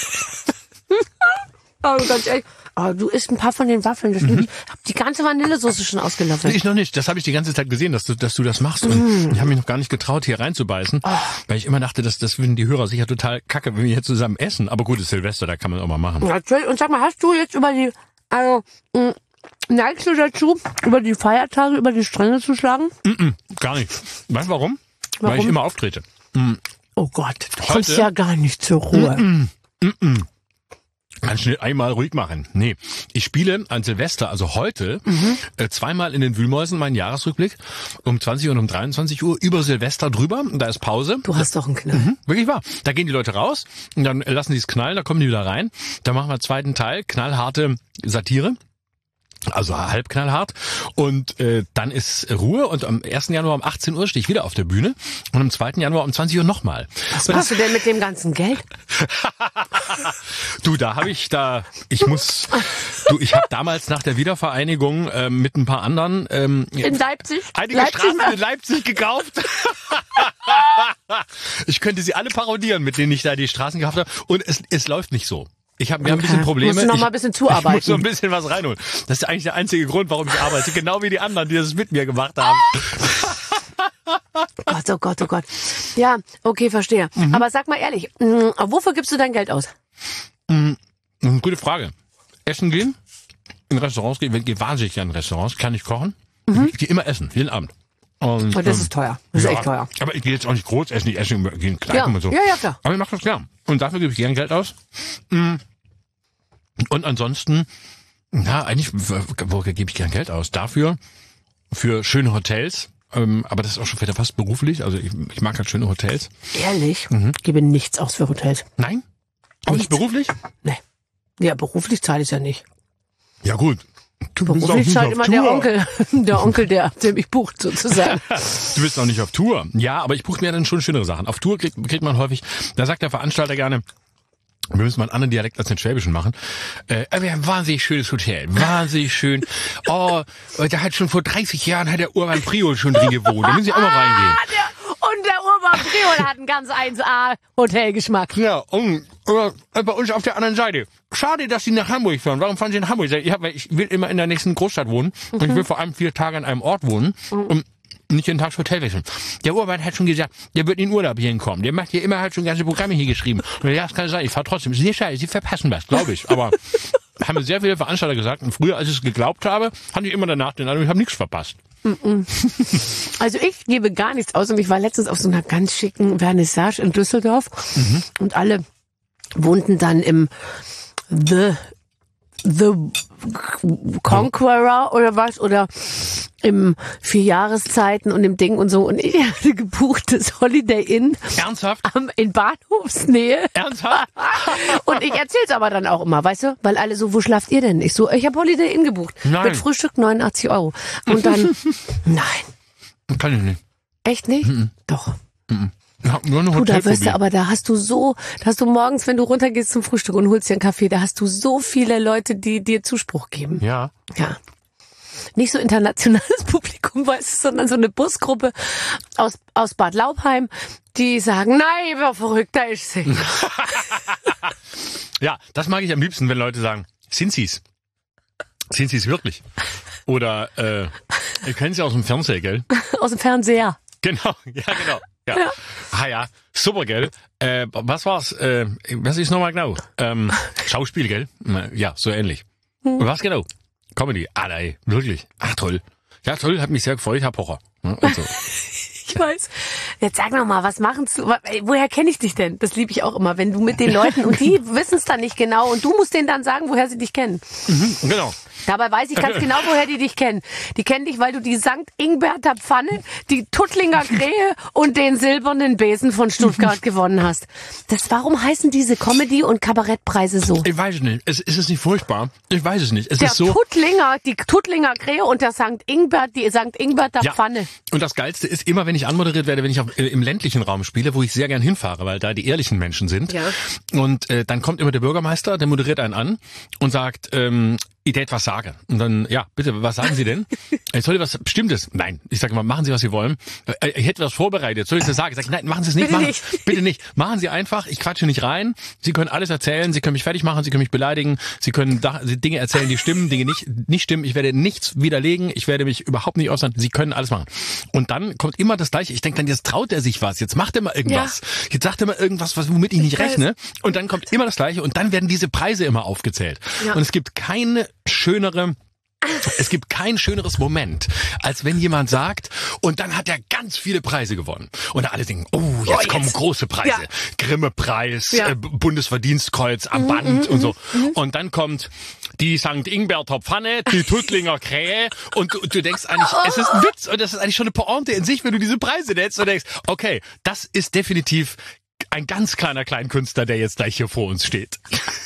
Oh, ganz ehrlich. Oh, du isst ein paar von den Waffeln. Das mhm. Ich hab die ganze Vanillesoße schon ausgelaufen. Ich noch nicht. Das habe ich die ganze Zeit gesehen, dass du, dass du das machst. Und ich habe mich noch gar nicht getraut, hier reinzubeißen, Oh. weil ich immer dachte, dass das finden die Hörer sicher total kacke, wenn wir hier zusammen essen. Aber gut, es ist Silvester, da kann man auch mal machen. Natürlich. Und sag mal, hast du jetzt über die, also, mh, neigst du dazu, über die Feiertage, über die Stränge zu schlagen? Gar nicht. Weißt du warum? Warum? Weil ich immer auftrete. Oh Gott, du Heute? kommst ja gar nicht zur Ruhe. Ganz schnell einmal ruhig machen. Nee, ich spiele an Silvester, also heute, Mhm. äh, zweimal in den Wühlmäusen, meinen Jahresrückblick, um zwanzig und um dreiundzwanzig Uhr über Silvester drüber. Da ist Pause. Du hast doch einen Knall. Mhm, wirklich wahr. Da gehen die Leute raus und dann lassen die es knallen, da kommen die wieder rein. Dann machen wir zweiten Teil, knallharte Satire. Also halb knallhart. Und äh, dann ist Ruhe und am ersten Januar um achtzehn Uhr stehe ich wieder auf der Bühne und am zweiten Januar um zwanzig Uhr nochmal. Was machst du denn mit dem ganzen Geld? Du, da habe ich da, ich muss, du, ich habe damals nach der Wiedervereinigung ähm, mit ein paar anderen ähm, In Leipzig? einige Leipzig Straßen in Leipzig gekauft. Ich könnte sie alle parodieren, mit denen ich da die Straßen gekauft habe. Und es, es läuft nicht so. Ich habe mir ein Okay. bisschen Probleme. Musst du noch ich, mal ein bisschen Ich muss zuarbeiten. so ein bisschen was reinholen. Das ist eigentlich der einzige Grund, warum ich arbeite. Genau wie die anderen, die das mit mir gemacht haben. Gott, oh Gott, oh Gott. Ja, okay, verstehe. Mhm. Aber sag mal ehrlich, mh, wofür gibst du dein Geld aus? Gute Frage. Essen gehen? In Restaurants gehen? Ich gehe wahnsinnig gerne in Restaurants. Kann ich kochen? Ich gehe immer essen, jeden Abend. Und, Oh, das ähm, ist teuer. Das ist ja, echt teuer. Aber ich gehe jetzt auch nicht groß essen, ich esse in Kneipen Ja, und so. ja, ja, klar. Aber ich mache das gern. Und dafür gebe ich gern Geld aus. Mm. Und ansonsten, na, eigentlich, wo gebe ich gern Geld aus? Dafür, für schöne Hotels. Ähm, aber das ist auch schon wieder fast beruflich. Also ich, ich mag halt schöne Hotels. Ehrlich? Mhm. Gebe nichts aus für Hotels. Nein? Auch nicht beruflich? Nee. Ja, beruflich zahle ich ja nicht. Ja gut. Du beruflich zahlt immer Tour. der Onkel. Der Onkel, der, der mich bucht sozusagen. Du bist noch nicht auf Tour. Ja, aber ich buche mir dann schon schönere Sachen. Auf Tour kriegt, kriegt man häufig, da sagt der Veranstalter gerne, wir müssen mal einen anderen Dialekt als den Schwäbischen machen. Äh, wir haben ein wahnsinnig schönes Hotel. Wahnsinnig schön. Oh, da hat schon vor dreißig Jahren hat der Urban Priol schon drin gewohnt. Da müssen Sie auch mal reingehen. Und der Urban Priol hat einen ganz eins A Hotelgeschmack. Ja, und äh, bei uns auf der anderen Seite. Schade, dass Sie nach Hamburg fahren. Warum fahren Sie nach Hamburg? Ich, hab, ich will immer in der nächsten Großstadt wohnen. Mhm. Und ich will vor allem vier Tage an einem Ort wohnen. Mhm. Und nicht jeden Tag das Hotel wechseln. Der Urban hat schon gesagt, der wird in Urlaub hier hinkommen. Der macht hier immer halt schon ganze Programme hier geschrieben. Und ja, das kann sein, ich fahr trotzdem. Ist nicht scheiße, Sie verpassen was, glaube ich. Aber haben sehr viele Veranstalter gesagt. Und früher, als ich es geglaubt habe, hatte ich immer danach den Eindruck, ich habe nichts verpasst. Also ich gebe gar nichts aus. Und ich war letztens auf so einer ganz schicken Vernissage in Düsseldorf. Mhm. Und alle wohnten dann im The... The Conqueror oder was, oder im vier Jahreszeiten und im Ding und so. Und ich hatte gebucht das Holiday Inn. Ernsthaft? Am, in Bahnhofsnähe. Ernsthaft? Und ich erzähl's aber dann auch immer, weißt du? Weil alle so, wo schlaft ihr denn? Ich so, ich habe Holiday Inn gebucht. Nein. Mit Frühstück neunundachtzig Euro. Und dann, nein. Kann ich nicht. Echt nicht? Mhm. Doch. Mhm. Ja, nur eine du, da wirst du, aber da hast du so, da hast du morgens, wenn du runtergehst zum Frühstück und holst dir einen Kaffee, da hast du so viele Leute, die dir Zuspruch geben. Ja. Ja. Nicht so internationales Publikum, weißt du, sondern so eine Busgruppe aus, aus Bad Laubheim, die sagen, nein, wer verrückt, da ist sie. Ja, das mag ich am liebsten, wenn Leute sagen, sind sie's? Sind sie's wirklich? Oder, äh, ihr kennt sie aus dem Fernsehen, gell? Aus dem Fernseher. Genau, ja, genau. Ja. Ja. Ah ja, super, gell? Äh, was war's? Äh, was ist nochmal genau? Ähm, Schauspiel, gell? Ja, so ähnlich. Hm. Was genau? Comedy. Ah, nein, wirklich. Ach, toll. Ja, toll, hat mich sehr gefreut, Herr Pocher. Und so. Ich weiß. Jetzt sag noch mal, was machen du? Woher kenne ich dich denn? Das liebe ich auch immer, wenn du mit den Leuten, und die wissen es dann nicht genau, und du musst denen dann sagen, woher sie dich kennen. Mhm, genau. Dabei weiß ich ganz genau, woher die dich kennen. Die kennen dich, weil du die Sankt Ingberter Pfanne, die Tuttlinger Krähe und den silbernen Besen von Stuttgart gewonnen hast. Das, warum heißen diese Comedy- und Kabarettpreise so? Ich weiß es nicht. Es, ist es nicht furchtbar? Ich weiß es nicht. Es der ist so. Tuttlinger, die Tuttlinger Krähe und der Sankt Ingbert, die Sankt Ingberter ja. Pfanne. Und das Geilste ist immer, wenn ich anmoderiert werde, wenn ich auf, äh, im ländlichen Raum spiele, wo ich sehr gern hinfahre, weil da die ehrlichen Menschen sind. Ja. Und äh, dann kommt immer der Bürgermeister, der moderiert einen an und sagt, ähm, ich hätte was sagen. Und dann, ja, bitte, was sagen Sie denn? Soll ich was Bestimmtes? Nein. Ich sage mal, machen Sie, was Sie wollen. Ich hätte was vorbereitet. Soll ich das sagen? Ich sage, nein, machen Sie es nicht. Bitte machen, nicht. Bitte nicht. Machen Sie einfach. Ich quatsche nicht rein. Sie können alles erzählen. Sie können mich fertig machen. Sie können mich beleidigen. Sie können da, Dinge erzählen, die stimmen, Dinge nicht, nicht stimmen. Ich werde nichts widerlegen. Ich werde mich überhaupt nicht äußern. Sie können alles machen. Und dann kommt immer das Gleiche. Ich denke dann, jetzt traut er sich was. Jetzt macht er mal irgendwas. Ja. Jetzt sagt er mal irgendwas, was, womit ich nicht ich rechne. Und dann kommt immer das Gleiche. Und dann werden diese Preise immer aufgezählt. Ja. Und es gibt keine schönere Es gibt kein schöneres Moment, als wenn jemand sagt, und dann hat er ganz viele Preise gewonnen. Und alle denken, oh, jetzt, oh, jetzt. kommen große Preise. Ja. Grimme-Preis, ja. äh, Bundesverdienstkreuz am Band mm, mm, und so. Mm. Und dann kommt die Sankt Ingberter Pfanne, die Tuttlinger Krähe. Und du, du denkst eigentlich, es ist ein Witz. Und das ist eigentlich schon eine Pointe in sich, wenn du diese Preise nennst und denkst, okay, das ist definitiv ein ganz kleiner Kleinkünstler, der jetzt gleich hier vor uns steht.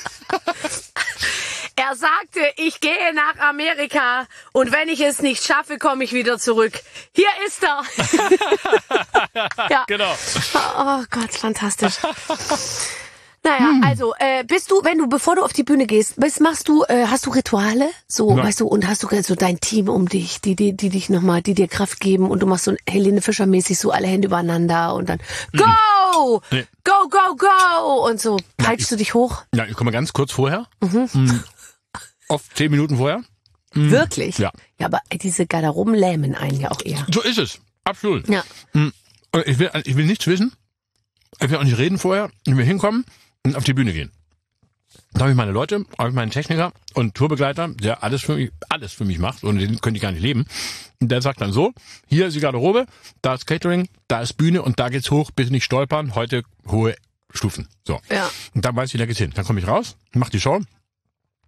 Er sagte, ich gehe nach Amerika und wenn ich es nicht schaffe, komme ich wieder zurück. Hier ist er. Ja. Genau. Oh Gott, fantastisch. Naja, hm. also äh, bist du, wenn du, bevor du auf die Bühne gehst, bist, machst du, äh, hast du Rituale, so, ja. weißt du, und hast du so dein Team um dich, die, die, die dich nochmal, die dir Kraft geben, und du machst so Helene Fischer mäßig so alle Hände übereinander und dann Go, nee. go, go, go und so peitschst ja, du dich hoch. Ja, ich komme ganz kurz vorher. Mhm. Mhm. Oft zehn Minuten vorher. Mhm. Wirklich? Ja. Ja, aber diese Garderoben lähmen einen ja auch eher. So ist es. Absolut. Ja. Mhm. Ich will, ich will nichts wissen. Ich will auch nicht reden vorher. Ich will hinkommen und auf die Bühne gehen. Da habe ich meine Leute, habe ich meinen Techniker und Tourbegleiter, der alles für mich, alles für mich macht, und den könnte ich gar nicht leben. Und der sagt dann so, hier ist die Garderobe, da ist Catering, da ist Bühne und da geht's hoch, bitte nicht stolpern, heute hohe Stufen. So. Ja. Und dann weiß ich, da geht's hin. Dann komme ich raus, mach die Show.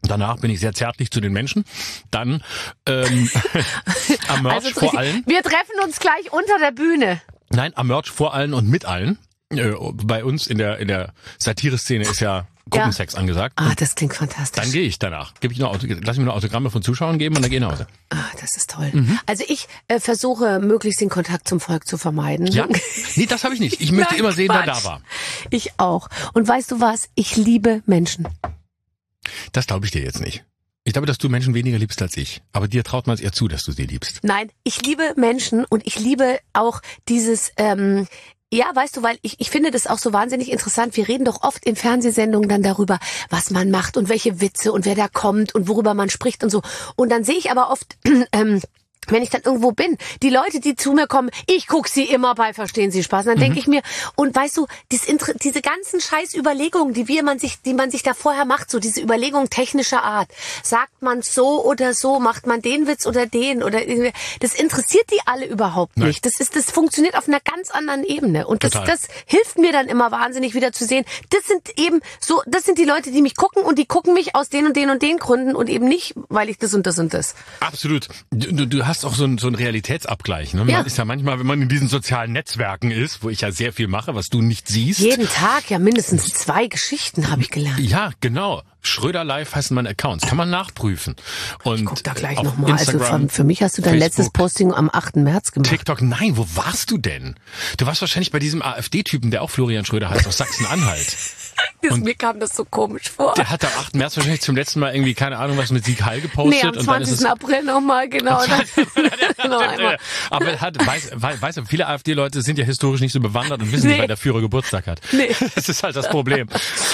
Danach bin ich sehr zärtlich zu den Menschen. Dann ähm, am Merch Also, vor allen. wir treffen uns gleich unter der Bühne. Nein, am Merch vor allen und mit allen. Äh, bei uns in der in der Satire-Szene ist ja Gruppensex Ja. angesagt. Ah, das klingt fantastisch. Dann gehe ich danach. Gebe ich noch Auto, lass ich mir noch Autogramme von Zuschauern geben und dann gehe ich nach Hause. Ah, das ist toll. Mhm. Also ich äh, versuche, möglichst den Kontakt zum Volk zu vermeiden. Ja? Nee, das habe ich nicht. Ich möchte Nein, immer sehen, Quatsch. wer da war. Ich auch. Und weißt du was? Ich liebe Menschen. Das glaube ich dir jetzt nicht. Ich glaube, dass du Menschen weniger liebst als ich. Aber dir traut man es eher zu, dass du sie liebst. Nein, ich liebe Menschen und ich liebe auch dieses, ähm, ja, weißt du, weil ich, ich finde das auch so wahnsinnig interessant. Wir reden doch oft in Fernsehsendungen dann darüber, was man macht und welche Witze und wer da kommt und worüber man spricht und so. Und dann sehe ich aber oft, ähm, wenn ich dann irgendwo bin, die Leute, die zu mir kommen, ich guck sie immer bei Verstehen Sie Spaß. Und dann Mhm. denke ich mir, und weißt du, dies, Inter- diese ganzen scheiß Überlegungen, die wir man sich, die man sich da vorher macht, so diese Überlegungen technischer Art, sagt man so oder so, macht man den Witz oder den oder das interessiert die alle überhaupt Nein. nicht. Das ist, das funktioniert auf einer ganz anderen Ebene und das, Total. das hilft mir dann immer wahnsinnig wieder zu sehen. Das sind eben so, das sind die Leute, die mich gucken und die gucken mich aus den und den und den Gründen und eben nicht, weil ich das und das und das. Absolut. Du, du hast auch so einen, so einen Realitätsabgleich. Ne? Man Ja. ist ja manchmal, wenn man in diesen sozialen Netzwerken ist, wo ich ja sehr viel mache, was du nicht siehst. Jeden Tag ja mindestens zwei Geschichten habe ich gelernt. Ja, genau. Schröder Live heißen meine Accounts. Kann man nachprüfen. Und Ich guck da gleich auf nochmal. Also Instagram, von, für mich hast du dein Facebook, letztes Posting am achten März gemacht. TikTok, nein, wo warst du denn? Du warst wahrscheinlich bei diesem AfD-Typen, der auch Florian Schröder heißt, aus Sachsen-Anhalt. Das, mir kam das so komisch vor. Der hat am achten März wahrscheinlich zum letzten Mal irgendwie, keine Ahnung, was mit Sieg Heil gepostet. Nee, am und dann ist es zwanzigsten April nochmal, genau. Dann, noch einmal. Aber hat, weiß, weiß, weiß, viele AfD-Leute sind ja historisch nicht so bewandert und wissen Nee. nicht, wann der Führer Geburtstag hat. Nee. Das ist halt das Problem.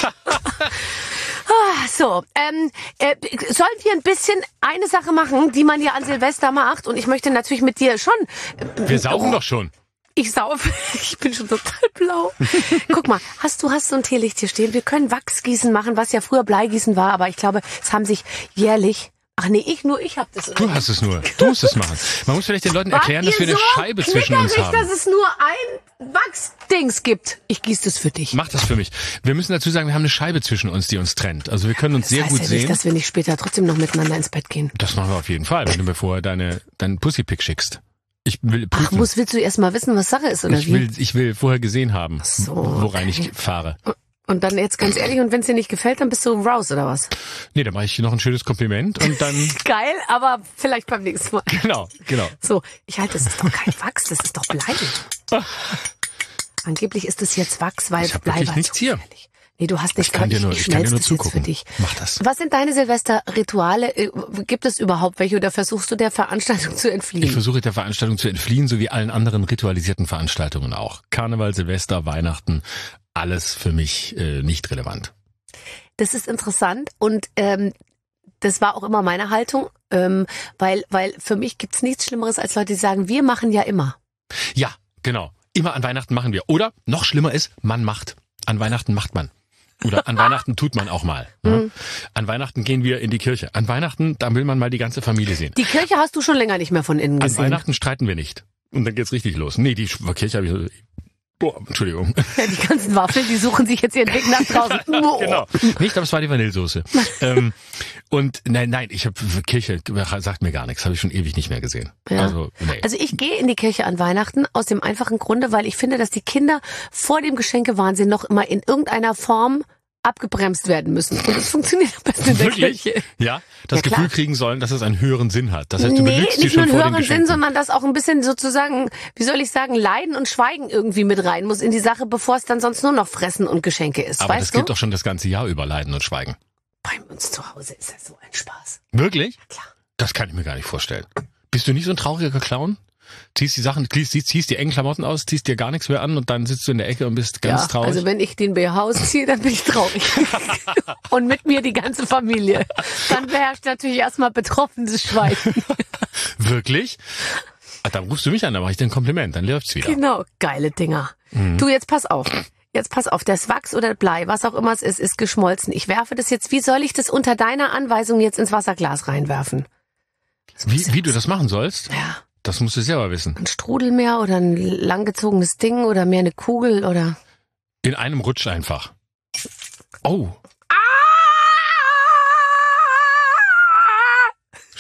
Ah, so, ähm, äh, sollen wir ein bisschen eine Sache machen, die man ja an Silvester macht? Und ich möchte natürlich mit dir schon... Äh, Wir saufen doch schon. Ich sauf, ich bin schon total blau. Guck mal, hast du hast so ein Teelicht hier stehen? Wir können Wachsgießen machen, was ja früher Bleigießen war, aber ich glaube, es haben sich jährlich... Ach nee, ich nur ich hab das. Oder? Du hast es nur. Du musst es machen. Man muss vielleicht den Leuten erklären, Wart dass wir ihr eine so Scheibe zwischen uns knickerig, haben. dass es nur ein Wachsdings gibt. Ich gieße das für dich. Mach das für mich. Wir müssen dazu sagen, wir haben eine Scheibe zwischen uns, die uns trennt. Also wir können uns Das sehr heißt gut ja sehen. nicht, dass wir nicht später trotzdem noch miteinander ins Bett gehen. Das machen wir auf jeden Fall, wenn du mir vorher deine, deinen Pussypick schickst. Ich will prüfen. Ach, muss, willst du erst mal wissen, was Sache ist, oder ich wie? will, ich will vorher gesehen haben, so, worein okay. ich fahre. Und dann jetzt ganz ehrlich, und wenn es dir nicht gefällt, dann bist du raus, oder was? Nee, dann mache ich noch ein schönes Kompliment und dann, Geil, aber vielleicht beim nächsten Mal. genau, genau. So, ich halte, das ist doch kein Wachs, das ist doch Blei. Angeblich ist es jetzt Wachs, weil Ich hab Blei wirklich war nichts zu hier. gefährlich. Nee, du hast nichts, Ich kann aber dir ich, nur, ich ich kann dir schmelze nur das jetzt für zugucken. dich. Mach das. Was sind deine Silvesterrituale? Äh, Gibt es überhaupt welche oder versuchst du der Veranstaltung zu entfliehen? Ich versuche der Veranstaltung zu entfliehen, so wie allen anderen ritualisierten Veranstaltungen auch. Karneval, Silvester, Weihnachten, alles für mich äh, nicht relevant. Das ist interessant und ähm, das war auch immer meine Haltung, ähm, weil weil für mich gibt's nichts Schlimmeres als Leute, die sagen, wir machen ja immer. Ja, genau. Immer an Weihnachten machen wir. Oder, noch schlimmer ist, man macht. An Weihnachten macht man. Oder an Weihnachten tut man auch mal. Ja. An Weihnachten gehen wir in die Kirche. An Weihnachten, da will man mal die ganze Familie sehen. Die Kirche hast du schon länger nicht mehr von innen An gesehen. Weihnachten streiten wir nicht. Und dann geht's richtig los. Nee, die Kirche habe ich... Boah, Entschuldigung. Ja, die ganzen Waffeln, die suchen sich jetzt ihren Weg nach draußen. Genau. Nicht, aber es war die Vanillesoße. ähm, und nein, nein, ich habe Kirche sagt mir gar nichts, habe ich schon ewig nicht mehr gesehen. Ja. Also, nee. Also ich gehe in die Kirche an Weihnachten aus dem einfachen Grunde, weil ich finde, dass die Kinder vor dem Geschenkewahnsinn noch immer in irgendeiner Form abgebremst werden müssen. Und es funktioniert am besten in der Wirklich? Kirche. Ja, das Ja, klar. Gefühl kriegen sollen, dass es einen höheren Sinn hat. Das heißt, du Nee, benutzt die nicht schon nur einen vor dem höheren Sinn, Geschenk. sondern dass auch ein bisschen sozusagen, wie soll ich sagen, Leiden und Schweigen irgendwie mit rein muss in die Sache, bevor es dann sonst nur noch Fressen und Geschenke ist. Aber weißt das du? gibt doch schon das ganze Jahr über Leiden und Schweigen. Bei uns zu Hause ist das so ein Spaß. Wirklich? Klar. Das kann ich mir gar nicht vorstellen. Bist du nicht so ein trauriger Clown? Ziehst die Sachen, ziehst, ziehst die engen Klamotten aus, ziehst dir gar nichts mehr an und dann sitzt du in der Ecke und bist ganz Ja, traurig. also wenn ich den B H ausziehe, dann bin ich traurig. Und mit mir die ganze Familie. Dann beherrscht natürlich erstmal betroffenes Schweigen. Wirklich? Ah, dann rufst du mich an, dann mache ich dir ein Kompliment, dann läuft's wieder. Genau, geile Dinger. Du, jetzt pass auf. Jetzt pass auf, das Wachs oder Blei, was auch immer es ist, ist geschmolzen. Ich werfe das jetzt, wie soll ich das unter deiner Anweisung jetzt ins Wasserglas reinwerfen? Wie, wie du das machen sollst? Ja, Das musst du selber wissen. ein Strudelmeer oder ein langgezogenes Ding oder mehr eine Kugel oder... In einem Rutsch einfach. Oh.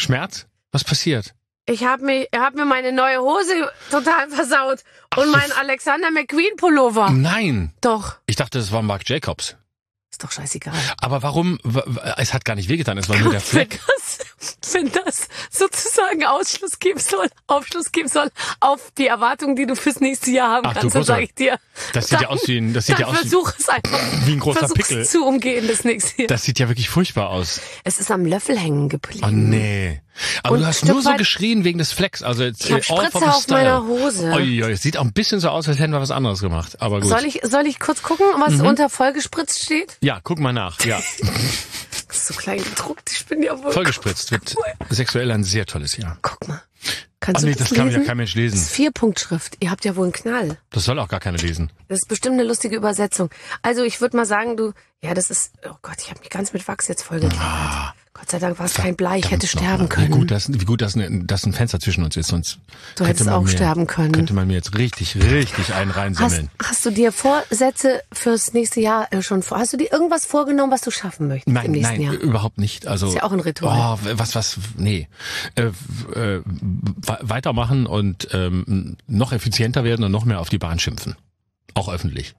Schmerz? Was passiert? Ich habe mir, hab mir meine neue Hose total versaut. Und so. Mein Alexander McQueen Pullover. Nein. Doch. Ich dachte, das war Marc Jacobs. Ist doch scheißegal. Aber warum? Es hat gar nicht wehgetan, es war nur der Fleck. Wenn das, wenn das sozusagen Ausschluss geben soll, Aufschluss geben soll auf die Erwartungen, die du fürs nächste Jahr haben Ach, kannst, dann sage ich dir. Das sieht dann, ja aus wie ein, das sieht ja aus versuch es einfach. Wie ein großer Versuch's Pickel. zu umgehen das nächste Jahr. Das sieht ja wirklich furchtbar aus. Es ist am Löffel hängen geblieben. Oh nee. Aber Und du hast nur so geschrien wegen des Flecks. Also jetzt, ich hab Spritzer auf meiner Hose. Oi, oi, es sieht auch ein bisschen so aus, als hätten wir was anderes gemacht. Aber gut. Soll ich, soll ich kurz gucken, was mhm. unter vollgespritzt steht? Ja, guck mal nach. Ja. Das ist so klein gedruckt, ich bin ja wohl... Vollgespritzt wird sexuell ein sehr tolles Jahr. Guck mal. Kannst oh, nee, du das, das kann lesen? ja kein Mensch lesen. Das ist Vierpunktschrift. Ihr habt ja wohl einen Knall. Das soll auch gar keiner lesen. Das ist bestimmt eine lustige Übersetzung. Also ich würde mal sagen, du... Ja, das ist... Oh Gott, ich habe mich ganz mit Wachs jetzt vollgekleckert. Ah. Gott sei Dank war es kein Blei, ich hätte sterben können. Wie gut, dass, wie gut, dass ein, dass ein Fenster zwischen uns ist, sonst du hättest auch mir, sterben können. Könnte man mir jetzt richtig, richtig einen reinsammeln. Hast, hast du dir Vorsätze fürs nächste Jahr schon vor? Hast du dir irgendwas vorgenommen, was du schaffen möchtest nein, im nächsten nein, Jahr? Nein, überhaupt nicht. Also, ist ja auch ein Ritual. Oh, was, was, nee. Äh, äh, weitermachen und ähm, noch effizienter werden und noch mehr auf die Bahn schimpfen. Auch öffentlich.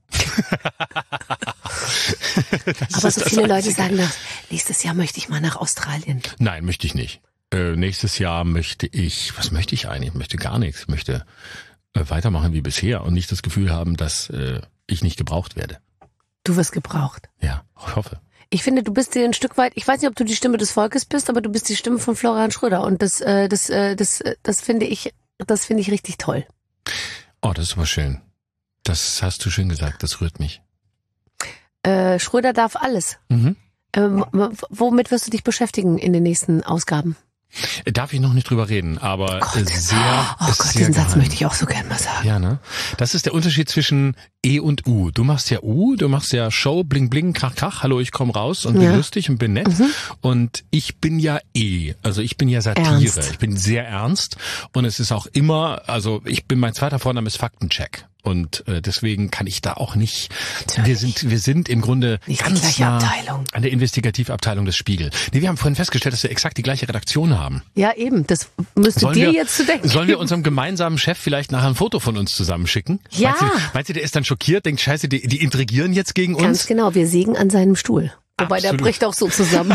Aber so viele Leute sagen nach, nächstes Jahr möchte ich mal nach Australien. Nein, möchte ich nicht. Äh, nächstes Jahr möchte ich, was möchte ich eigentlich? Ich möchte gar nichts. Ich möchte äh, weitermachen wie bisher und nicht das Gefühl haben, dass äh, ich nicht gebraucht werde. Du wirst gebraucht. Ja, ich hoffe. Ich finde, du bist dir ein Stück weit, ich weiß nicht, ob du die Stimme des Volkes bist, aber du bist die Stimme von Florian Schröder und das, äh, das, äh, das, äh, das finde ich, das finde ich richtig toll. Oh, das ist aber schön. Das hast du schön gesagt, das rührt mich. Äh, Schröder darf alles. Mhm. Ähm, womit wirst du dich beschäftigen in den nächsten Ausgaben? Darf ich noch nicht drüber reden, aber Gott. sehr Oh Gott, sehr diesen geheim. Satz möchte ich auch so gerne mal sagen. Ja, ne? Das ist der Unterschied zwischen E und U. Du machst ja U, du machst ja Show, bling bling, krach krach, hallo, ich komme raus und bin ja. lustig und bin nett. Mhm. Und ich bin ja E, also ich bin ja Satire. Ernst. Ich bin sehr ernst und es ist auch immer, also ich bin, mein zweiter Vorname ist Faktencheck. Und äh, deswegen kann ich da auch nicht. Natürlich. Wir sind, wir sind im Grunde nicht ganz die gleiche nah Abteilung. an der Investigativabteilung des Spiegel. Nee, wir haben vorhin festgestellt, dass wir exakt die gleiche Redaktion haben. Ja, eben. Das müsste sollen dir wir, jetzt zu denken. Sollen wir unserem gemeinsamen Chef vielleicht nachher ein Foto von uns zusammenschicken? Ja. Meinst du, meinst du, der ist dann schockiert, denkt, scheiße, die, die intrigieren jetzt gegen uns? Ganz genau, wir sägen an seinem Stuhl. Wobei, Absolut. der bricht auch so zusammen.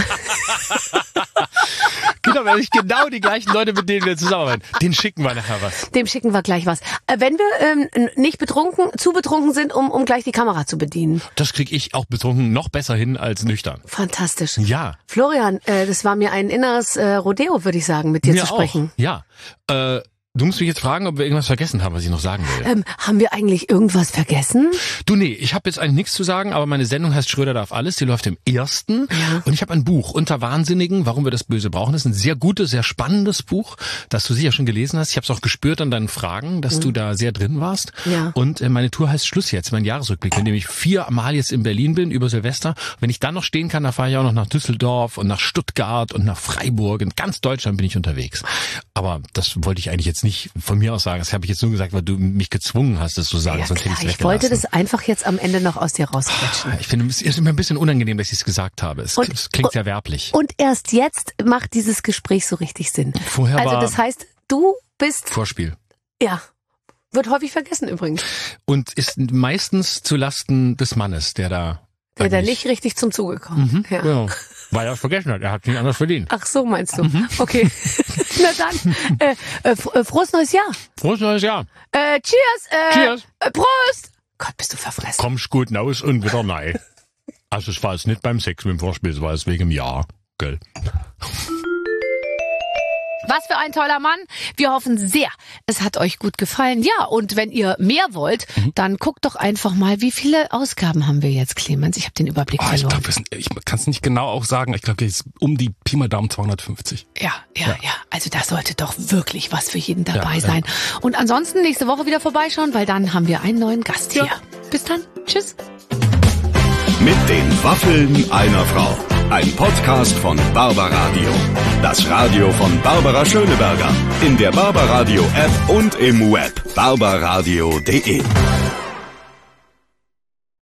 Genau, weil ich genau die gleichen Leute, mit denen wir zusammenarbeiten. Den schicken wir nachher was. Dem schicken wir gleich was. Äh, wenn wir ähm, nicht betrunken, zu betrunken sind, um, um gleich die Kamera zu bedienen. Das krieg ich auch betrunken noch besser hin als nüchtern. Fantastisch. Ja. Florian, äh, das war mir ein inneres äh, Rodeo, würde ich sagen, mit dir mir zu sprechen. Auch. Ja. Äh, Du musst mich jetzt fragen, ob wir irgendwas vergessen haben, was ich noch sagen will. Ähm, haben wir eigentlich irgendwas vergessen? Du, nee, ich habe jetzt eigentlich nichts zu sagen, aber meine Sendung heißt Schröder darf alles, die läuft im ersten. Ja. Und ich habe ein Buch, Unter Wahnsinnigen, warum wir das Böse brauchen. Das ist ein sehr gutes, sehr spannendes Buch, das du sicher schon gelesen hast. Ich habe es auch gespürt an deinen Fragen, dass mhm. du da sehr drin warst. Ja. Und äh, meine Tour heißt Schluss jetzt, mein Jahresrückblick, in dem ich viermal jetzt in Berlin bin, über Silvester. Wenn ich dann noch stehen kann, dann fahre ich auch noch nach Düsseldorf und nach Stuttgart und nach Freiburg. In ganz Deutschland bin ich unterwegs. Aber das wollte ich eigentlich jetzt nicht von mir aus sagen. Das habe ich jetzt nur gesagt, weil du mich gezwungen hast, das zu sagen. Ja, sonst klar, hätte ich ich wollte das einfach jetzt am Ende noch aus dir rausquetschen. Ich finde, es ist mir ein bisschen unangenehm, dass ich es gesagt habe. Es, und, es klingt sehr werblich. Und erst jetzt macht dieses Gespräch so richtig Sinn. Vorher also war das heißt, du bist... Vorspiel. Ja. Wird häufig vergessen übrigens. Und ist meistens zu Lasten des Mannes, der da... Der da nicht richtig zum Zuge kommt. Mhm, ja. Genau. Weil er es vergessen hat. Er hat nicht anders verdient. Ach so, meinst du? Mhm. Okay. Na dann, äh, äh, frohes neues Jahr. Frohes neues Jahr. Äh, cheers. Äh, cheers. Äh, Prost. Gott, bist du verfressen. Kommst gut raus und wieder nein. Also es war jetzt nicht beim Sex mit dem Vorspiel, es war jetzt wegen dem Jahr. Gell? Was für ein toller Mann. Wir hoffen sehr, es hat euch gut gefallen. Ja, und wenn ihr mehr wollt, mhm. dann guckt doch einfach mal, wie viele Ausgaben haben wir jetzt, Clemens? Ich habe den Überblick oh, verloren. Ich, glaub, ich kann es nicht genau auch sagen. Ich glaube, es ist um die Pi mal Daumen zweihundertfünfzig. Ja, ja, ja, ja. Also da sollte doch wirklich was für jeden dabei ja, sein. Ja. Und ansonsten nächste Woche wieder vorbeischauen, weil dann haben wir einen neuen Gast hier. Ja. Bis dann. Tschüss. Mit den Waffeln einer Frau. Ein Podcast von Barbaradio. Das Radio von Barbara Schöneberger. In der Barbaradio App und im Web barbaradio punkt de.